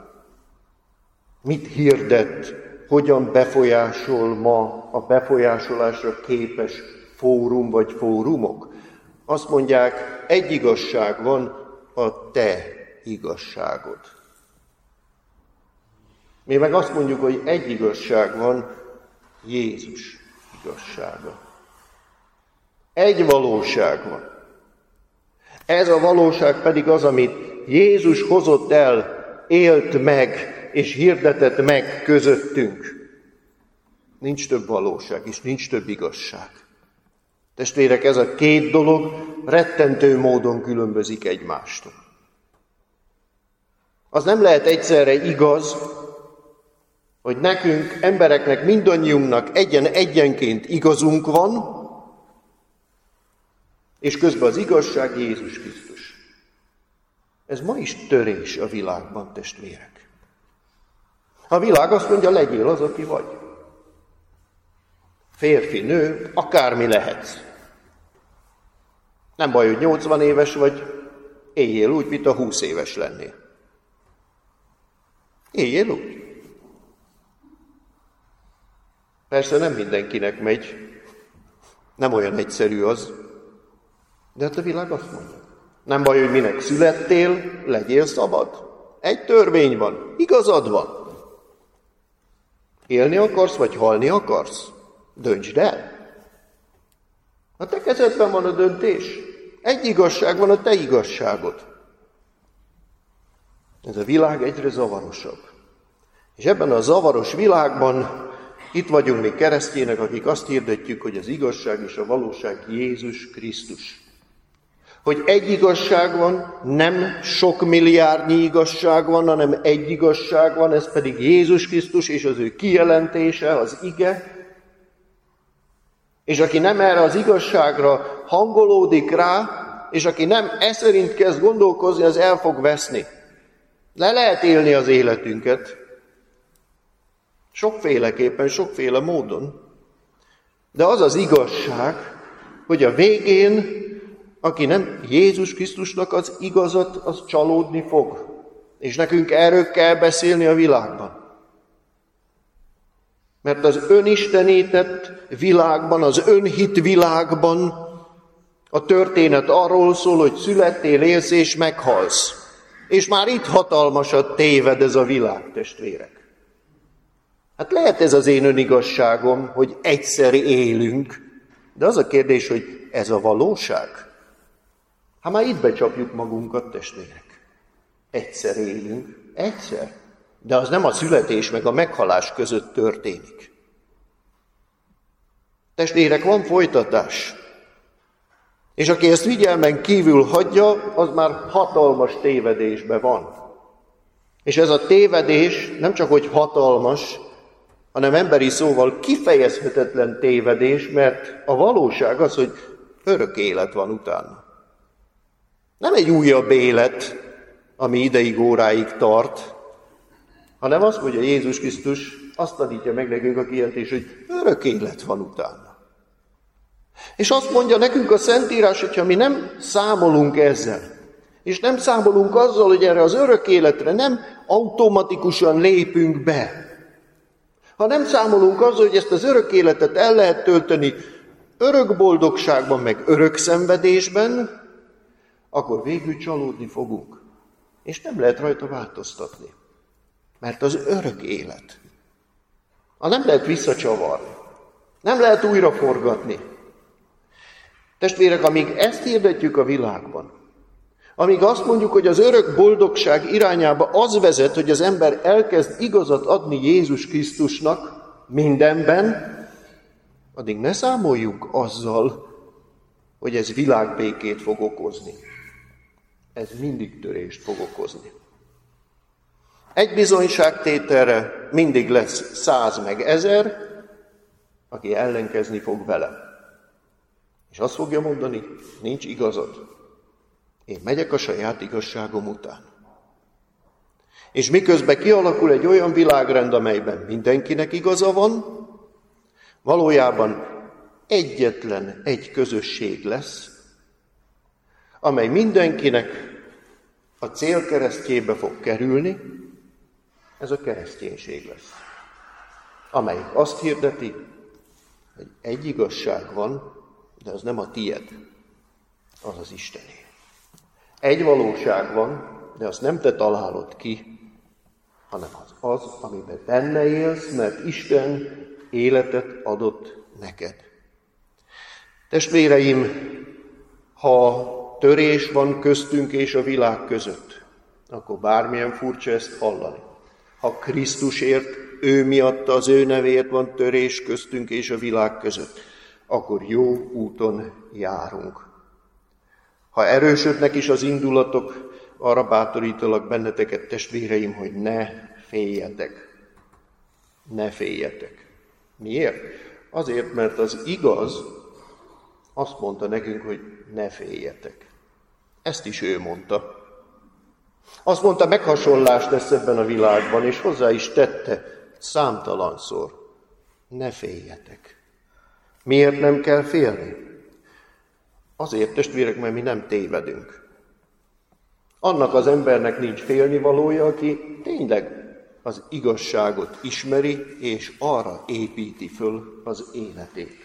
Mit hirdet, hogyan befolyásol ma a befolyásolásra képes fórum vagy fórumok? Azt mondják, egy igazság van, a te igazságod. Mi meg azt mondjuk, hogy egy igazság van, Jézus igazsága. Egy valóság van. Ez a valóság pedig az, amit Jézus hozott el, élt meg, és hirdetett meg közöttünk. Nincs több valóság, és nincs több igazság. Testvérek, ez a két dolog rettentő módon különbözik egymástól. Az nem lehet egyszerre igaz, hogy nekünk, embereknek, mindannyiunknak egyen-egyenként igazunk van, és közben az igazság Jézus Krisztus. Ez ma is törés a világban, testvérek. A világ azt mondja, legyél az, aki vagy. Férfi, nő, akármi lehetsz. Nem baj, hogy nyolcvan éves vagy, éljél úgy, mint a húsz éves lennél. Éljél úgy. Persze nem mindenkinek megy, nem olyan egyszerű az, de hát a világ azt mondja. Nem baj, hogy minek születtél, legyél szabad. Egy törvény van, igazad van. Élni akarsz, vagy halni akarsz? Döntsd el. A te kezedben van a döntés. Egy igazság van, a te igazságod. Ez a világ egyre zavarosabb. És ebben a zavaros világban itt vagyunk mi keresztjének, akik azt hirdetjük, hogy az igazság és a valóság Jézus Krisztus. Hogy egy igazság van, nem sok milliárdnyi igazság van, hanem egy igazság van, ez pedig Jézus Krisztus és az ő kijelentése, az ige. És aki nem erre az igazságra hangolódik rá, és aki nem e szerint kezd gondolkozni, az el fog veszni. Le lehet élni az életünket, sokféleképpen, sokféle módon. De az az igazság, hogy a végén, aki nem Jézus Krisztusnak az igazat, az csalódni fog. És nekünk erről kell beszélni a világban. Mert az önistenített világban, az önhit világban a történet arról szól, hogy születtél, élsz és meghalsz. És már itt hatalmasat téved ez a világ, testvérek. Hát lehet ez az én önigazságom, hogy egyszer élünk, de az a kérdés, hogy ez a valóság? Hát már itt becsapjuk magunkat, testvérek. Egyszer élünk, egyszer. De az nem a születés meg a meghalás között történik. Testvérek, van folytatás. És aki ezt figyelmen kívül hagyja, az már hatalmas tévedésben van. És ez a tévedés nem csak hogy hatalmas, hanem emberi szóval kifejezhetetlen tévedés, mert a valóság az, hogy örök élet van utána. Nem egy újabb élet, ami ideig, óráig tart, hanem azt mondja Jézus Krisztus, azt tanítja meg nekünk a kijelentés, hogy örök élet van utána. És azt mondja nekünk a Szentírás, hogyha mi nem számolunk ezzel, és nem számolunk azzal, hogy erre az örök életre nem automatikusan lépünk be, ha nem számolunk azzal, hogy ezt az örök életet el lehet tölteni örök boldogságban, meg örök szenvedésben, akkor végül csalódni fogunk. És nem lehet rajta változtatni. Mert az örök élet. Ha nem lehet visszacsavarni. Nem lehet újra forgatni. Testvérek, amíg ezt hirdetjük a világban, amíg azt mondjuk, hogy az örök boldogság irányába az vezet, hogy az ember elkezd igazat adni Jézus Krisztusnak mindenben, addig ne számoljunk azzal, hogy ez világbékét fog okozni. Ez mindig törést fog okozni. Egy bizonyságtételre mindig lesz száz meg ezer, aki ellenkezni fog vele. És azt fogja mondani, nincs igazad. Én megyek a saját igazságom után. És miközben kialakul egy olyan világrend, amelyben mindenkinek igaza van, valójában egyetlen egy közösség lesz, amely mindenkinek a célkeresztjébe fog kerülni, ez a kereszténység lesz. Amelyik azt hirdeti, hogy egy igazság van, de az nem a tied, az az Istené. Egy valóság van, de azt nem te találod ki, hanem az az, amiben benne élsz, mert Isten életet adott neked. Testvéreim, ha törés van köztünk és a világ között, akkor bármilyen furcsa ezt hallani. Ha Krisztusért, ő miatta, az ő nevéért van törés köztünk és a világ között, akkor jó úton járunk. Ha erősödnek is az indulatok, arra bátorítalak benneteket, testvéreim, hogy ne féljetek. Ne féljetek. Miért? Azért, mert az igaz azt mondta nekünk, hogy ne féljetek. Ezt is ő mondta. Azt mondta, meghasonlást lesz ebben a világban, és hozzá is tette számtalanszor. Ne féljetek. Miért nem kell félni? Azért, testvérek, mert mi nem tévedünk. Annak az embernek nincs félnivalója, aki tényleg az igazságot ismeri, és arra építi föl az életét.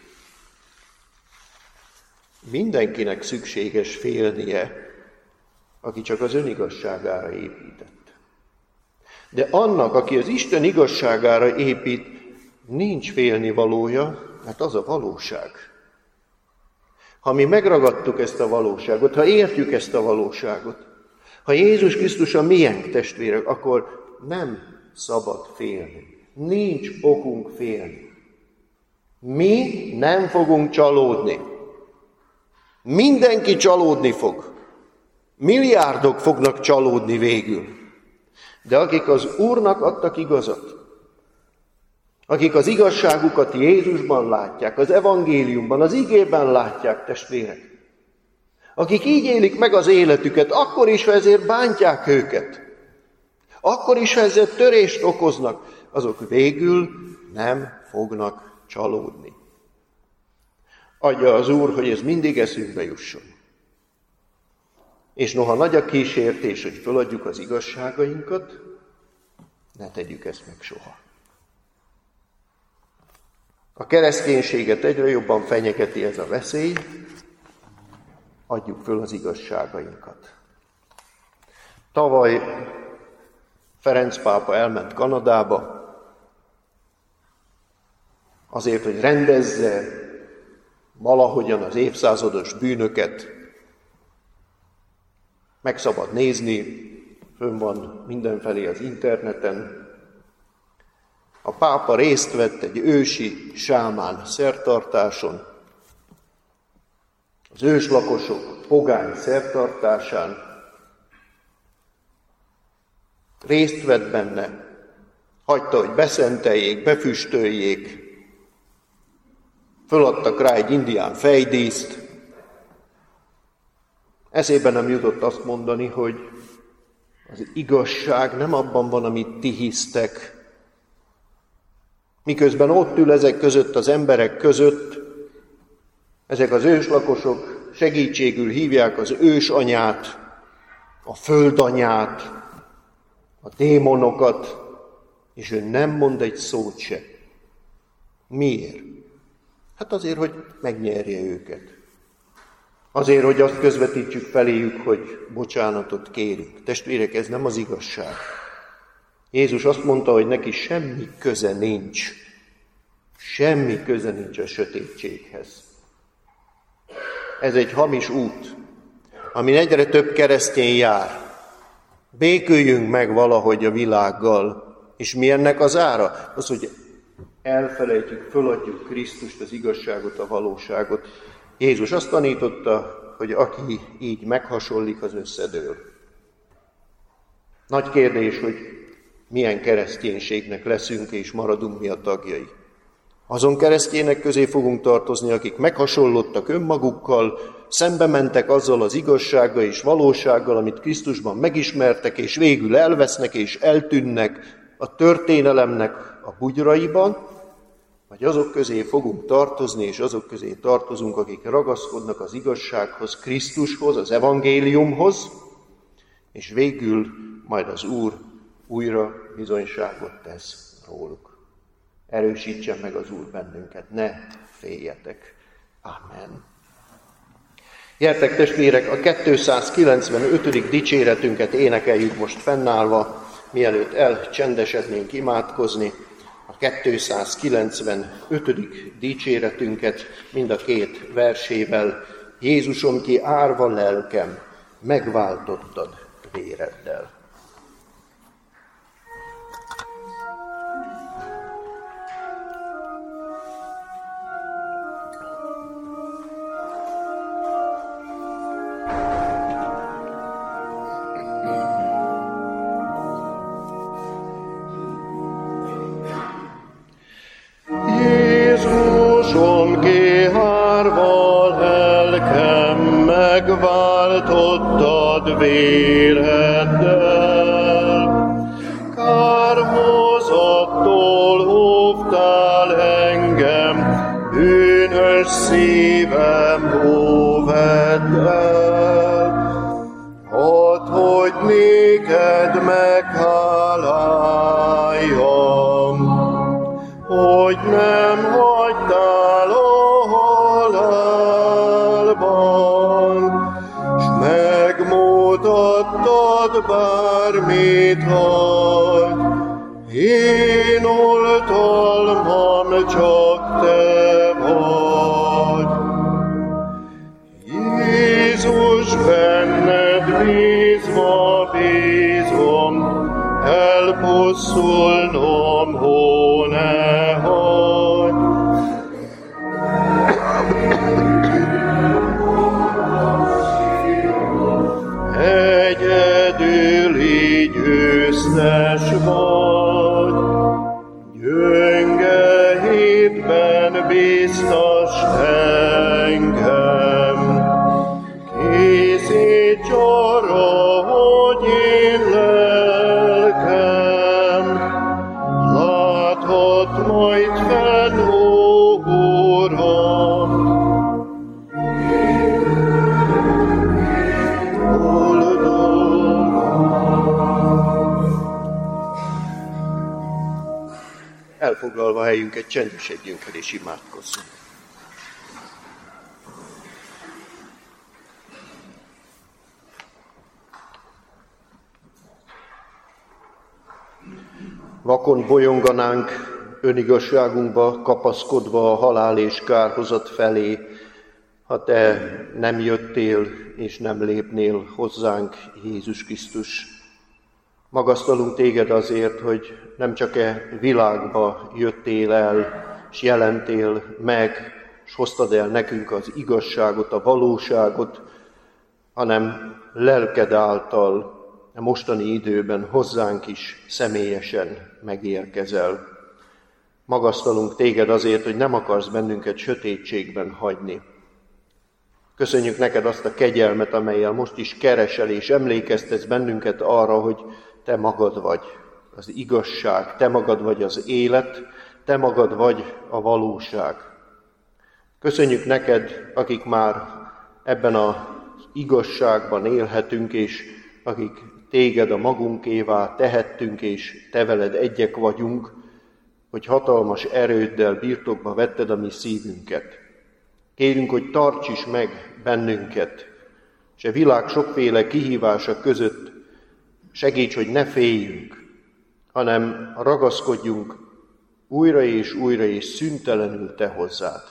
Mindenkinek szükséges félnie, aki csak az önigazságára épített. De annak, aki az Isten igazságára épít, nincs félnivalója, mert az a valóság. Ha mi megragadtuk ezt a valóságot, ha értjük ezt a valóságot, ha Jézus Krisztus a miénk, testvérek, akkor nem szabad félni. Nincs okunk félni. Mi nem fogunk csalódni. Mindenki csalódni fog. Milliárdok fognak csalódni végül. De akik az Úrnak adtak igazat, akik az igazságukat Jézusban látják, az evangéliumban, az igében látják, testvérek, akik így élik meg az életüket, akkor is, ha ezért bántják őket, akkor is, ha ezért törést okoznak, azok végül nem fognak csalódni. Adja az Úr, hogy ez mindig eszünkbe jusson. És noha nagy a kísértés, hogy feladjuk az igazságainkat, ne tegyük ezt meg soha. A kereszténységet egyre jobban fenyegeti ez a veszély, adjuk föl az igazságainkat. Tavaly Ferenc pápa elment Kanadába, azért, hogy rendezze valahogyan az évszázados bűnöket. Meg szabad nézni, fönn van mindenfelé az interneten. A pápa részt vett egy ősi sámán szertartáson, az őslakosok pogány szertartásán. Részt vett benne, hagyta, hogy beszenteljék, befüstöljék, föladtak rá egy indián fejdíszt. Eszébe nem jutott azt mondani, hogy az igazság nem abban van, amit ti hisztek. Miközben ott ül ezek között, az emberek között, ezek az őslakosok segítségül hívják az ősanyát, a földanyát, a démonokat, és ő nem mond egy szót se. Miért? Hát azért, hogy megnyerje őket. Azért, hogy azt közvetítsük feléjük, hogy bocsánatot kérünk. Testvérek, ez nem az igazság. Jézus azt mondta, hogy neki semmi köze nincs. Semmi köze nincs a sötétséghez. Ez egy hamis út, amin egyre több keresztény jár. Béküljünk meg valahogy a világgal. És mi ennek az ára? Az, hogy elfelejtjük, föladjuk Krisztust, az igazságot, a valóságot. Jézus azt tanította, hogy aki így meghasonlik, az összedől. Nagy kérdés, hogy milyen kereszténységnek leszünk és maradunk mi a tagjai. Azon keresztjének közé fogunk tartozni, akik meghasonlottak önmagukkal, szembe mentek azzal az igazsággal és valósággal, amit Krisztusban megismertek, és végül elvesznek és eltűnnek a történelemnek a bugyraiban, Vagy azok közé fogunk tartozni, és azok közé tartozunk, akik ragaszkodnak az igazsághoz, Krisztushoz, az evangéliumhoz, és végül majd az Úr újra bizonyságot tesz róluk. Erősítsen meg az Úr bennünket, ne féljetek. Amen. Gyertek testvérek, a kétszázkilencvenötödik dicséretünket énekeljük most fennállva, mielőtt elcsendesednénk imádkozni. A kétszázkilencvenötödik dicséretünket mind a két versével. Jézusom, ki árva lelkem, megváltottad véreddel. Megváltottad véreddel, kárhozattól óvtál engem, bűnös szívem óvedd el. Hadd, hogy néked megháláljam, hogy nem hagytál a halálban, s megmutattad bármit hagy. Én oltalmam csak te vagy. Jézus, benned bízva bízom, elpusztulnom, hó ne hagy. Egyedüli győztes vagy, gyönge hitben biztos engem. Készíts arra, hogy én lelkem láthat majd fenn, ó Uram. Elfoglalva helyünket, csendesedjünk el és imádkozzunk. Vakon bolyonganánk önigazságunkba, kapaszkodva a halál és kárhozat felé, ha te nem jöttél és nem lépnél hozzánk, Jézus Krisztus. Magasztalunk téged azért, hogy nem csak e világba jöttél el, s jelentél meg, s hoztad el nekünk az igazságot, a valóságot, hanem lelked által a mostani időben hozzánk is személyesen megérkezel. Magasztalunk téged azért, hogy nem akarsz bennünket sötétségben hagyni. Köszönjük neked azt a kegyelmet, amellyel most is keresel és emlékeztetsz bennünket arra, hogy te magad vagy az igazság, te magad vagy az élet, te magad vagy a valóság. Köszönjük neked, akik már ebben az igazságban élhetünk, és akik téged a magunkévá tehettünk, és te veled egyek vagyunk, hogy hatalmas erőddel birtokba vetted a mi szívünket. Kérünk, hogy tarts is meg bennünket, és a világ sokféle kihívása között segíts, hogy ne féljünk, hanem ragaszkodjunk újra és újra és szüntelenül te hozzád.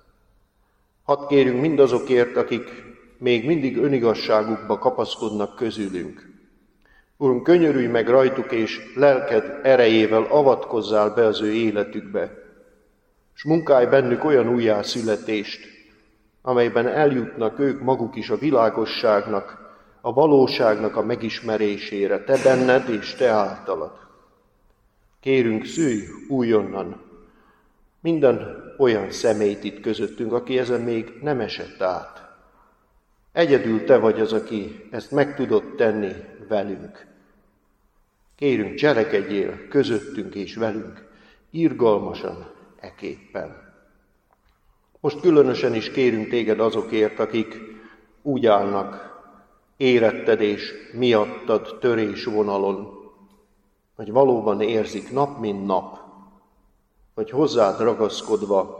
Hadd kérünk mindazokért, akik még mindig önigazságukba kapaszkodnak közülünk. Urunk, könyörülj meg rajtuk, és lelked erejével avatkozzál be az ő életükbe, és munkálj bennük olyan újjászületést, amelyben eljutnak ők maguk is a világosságnak, a valóságnak a megismerésére, te benned és te általad. Kérünk, szülj újonnan minden olyan személyt itt közöttünk, aki ezen még nem esett át. Egyedül te vagy az, aki ezt meg tudod tenni velünk. Kérünk, cselekedjél közöttünk és velünk, irgalmasan eképpen. Most különösen is kérünk téged azokért, akik úgy állnak éretted és miattad törésvonalon, hogy valóban érzik nap mint nap, hogy hozzád ragaszkodva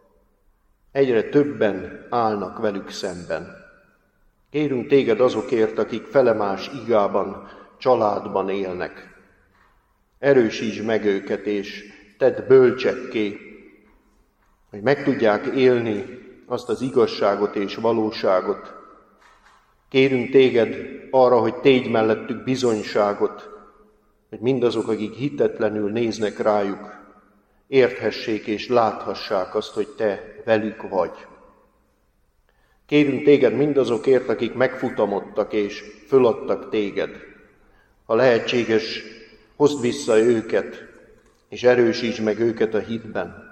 egyre többen állnak velük szemben. Kérünk téged azokért, akik felemás igában, családban élnek. Erősítsd meg őket, és tedd bölcsekké, hogy meg tudják élni azt az igazságot és valóságot. Kérünk téged arra, hogy tégy mellettük bizonyságot, hogy mindazok, akik hitetlenül néznek rájuk, érthessék és láthassák azt, hogy te velük vagy. Kérünk téged mindazokért, akik megfutamodtak és föladtak téged. Ha lehetséges, hozd vissza őket, és erősítsd meg őket a hitben.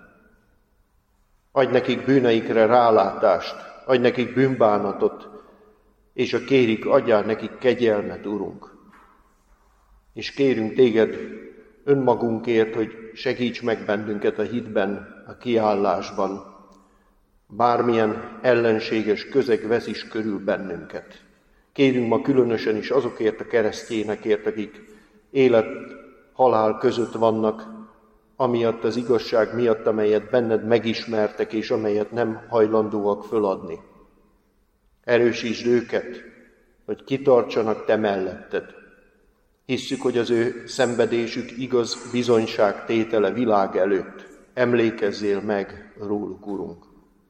Adj nekik bűneikre rálátást, adj nekik bűnbánatot, és ha kérik, adjál nekik kegyelmet, Urunk. És kérünk téged önmagunkért, hogy segíts meg bennünket a hitben, a kiállásban. Bármilyen ellenséges közeg vesz is körül bennünket. Kérünk ma különösen is azokért a keresztjénekért, akik élet-halál között vannak, amiatt az igazság miatt, amelyet benned megismertek, és amelyet nem hajlandóak föladni. Erősítsd őket, hogy kitartsanak te melletted. Hisszük, hogy az ő szenvedésük igaz bizonyság tétele világ előtt. Emlékezzél meg róluk, Urunk.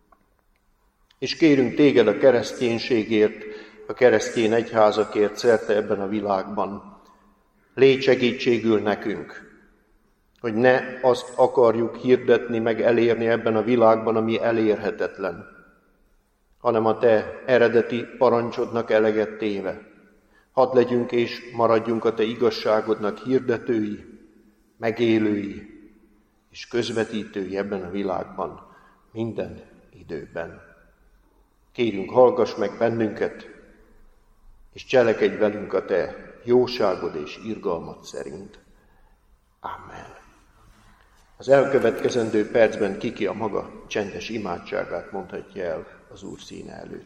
És kérünk téged a kereszténységért, a keresztény egyházakért szerte ebben a világban. Légy segítségül nekünk, hogy ne azt akarjuk hirdetni, meg elérni ebben a világban, ami elérhetetlen, hanem a te eredeti parancsodnak eleget téve. Hadd legyünk és maradjunk a te igazságodnak hirdetői, megélői és közvetítői ebben a világban, minden időben. Kérünk, hallgass meg bennünket, és cselekedj velünk a te jóságod és irgalmad szerint. Amen. Az elkövetkezendő percben kiki a maga csendes imádságát mondhatja el az Úr színe előtt.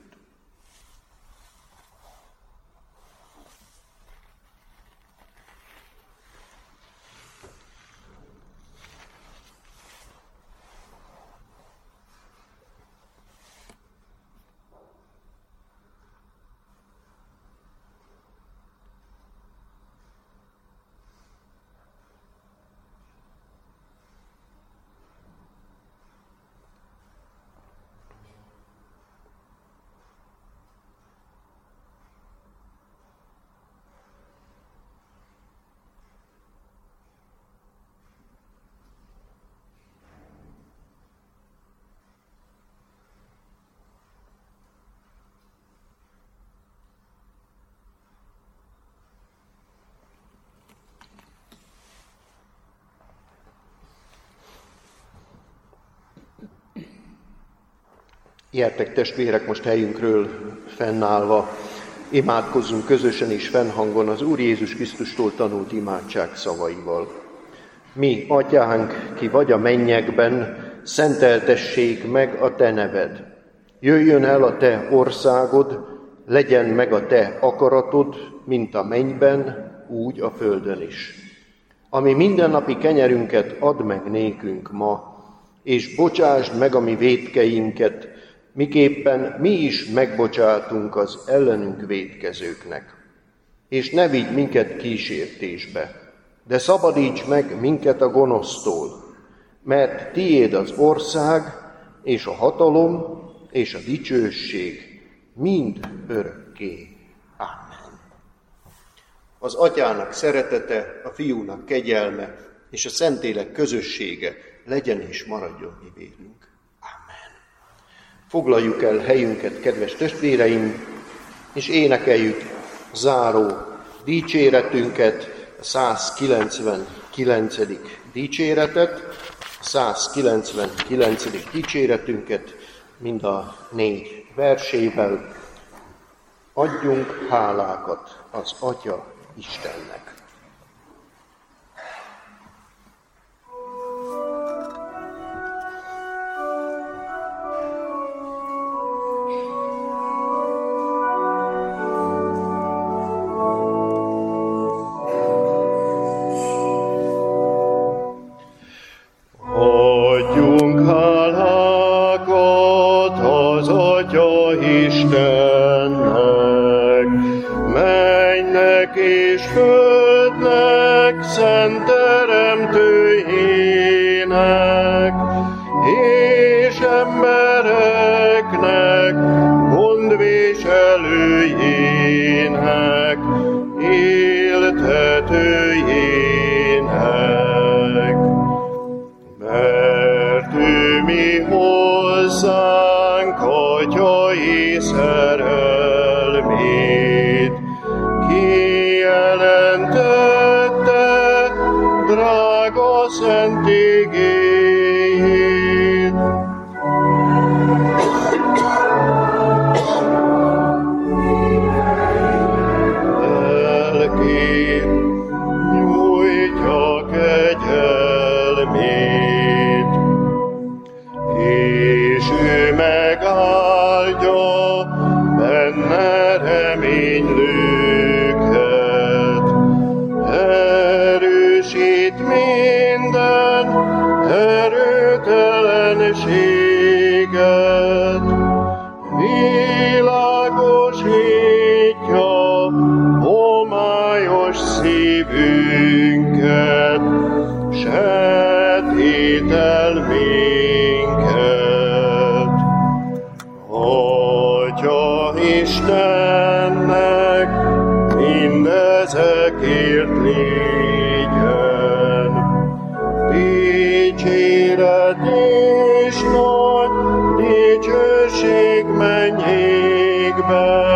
Gyertek, testvérek, most helyünkről fennállva, imádkozzunk közösen és fennhangon az Úr Jézus Krisztustól tanult imádság szavaival. Mi, Atyánk, ki vagy a mennyekben, szenteltessék meg a te neved. Jöjjön el a te országod, legyen meg a te akaratod, mint a mennyben, úgy a földön is. Ami mindennapi kenyerünket add meg nékünk ma, és bocsásd meg a mi vétkeinket, miképpen mi is megbocsátunk az ellenünk vétkezőknek. És ne vigy minket kísértésbe, de szabadíts meg minket a gonosztól, mert tiéd az ország, és a hatalom, és a dicsőség mind örökké. Amen. Az Atyának szeretete, a Fiúnak kegyelme, és a Szentlélek közössége legyen és maradjon mi vélünk. Foglaljuk el helyünket, kedves testvéreim, és énekeljük záró dicséretünket, a százkilencvenkilencedik dicséretet, a százkilencvenkilencedik dicséretünket mind a négy versével. Adjunk hálákat az Atya Istennek. az Atya Istennek, mennynek és földnek, szent teremtőjének, és embereknek, gondviselőjének, éltetőjének. Mert ő mi hozzánk atyai szerelmét kijelentette drága szent igéjét. Lelkét nyújtja kegyelmét, és ő megáldja benne reménylőket. Erősít minden erőtelenséget, világosítja homályos szívünket, sötétel minket. Atya Istennek mindezekért légyen dicséret és nagy dicsőség mennyékben,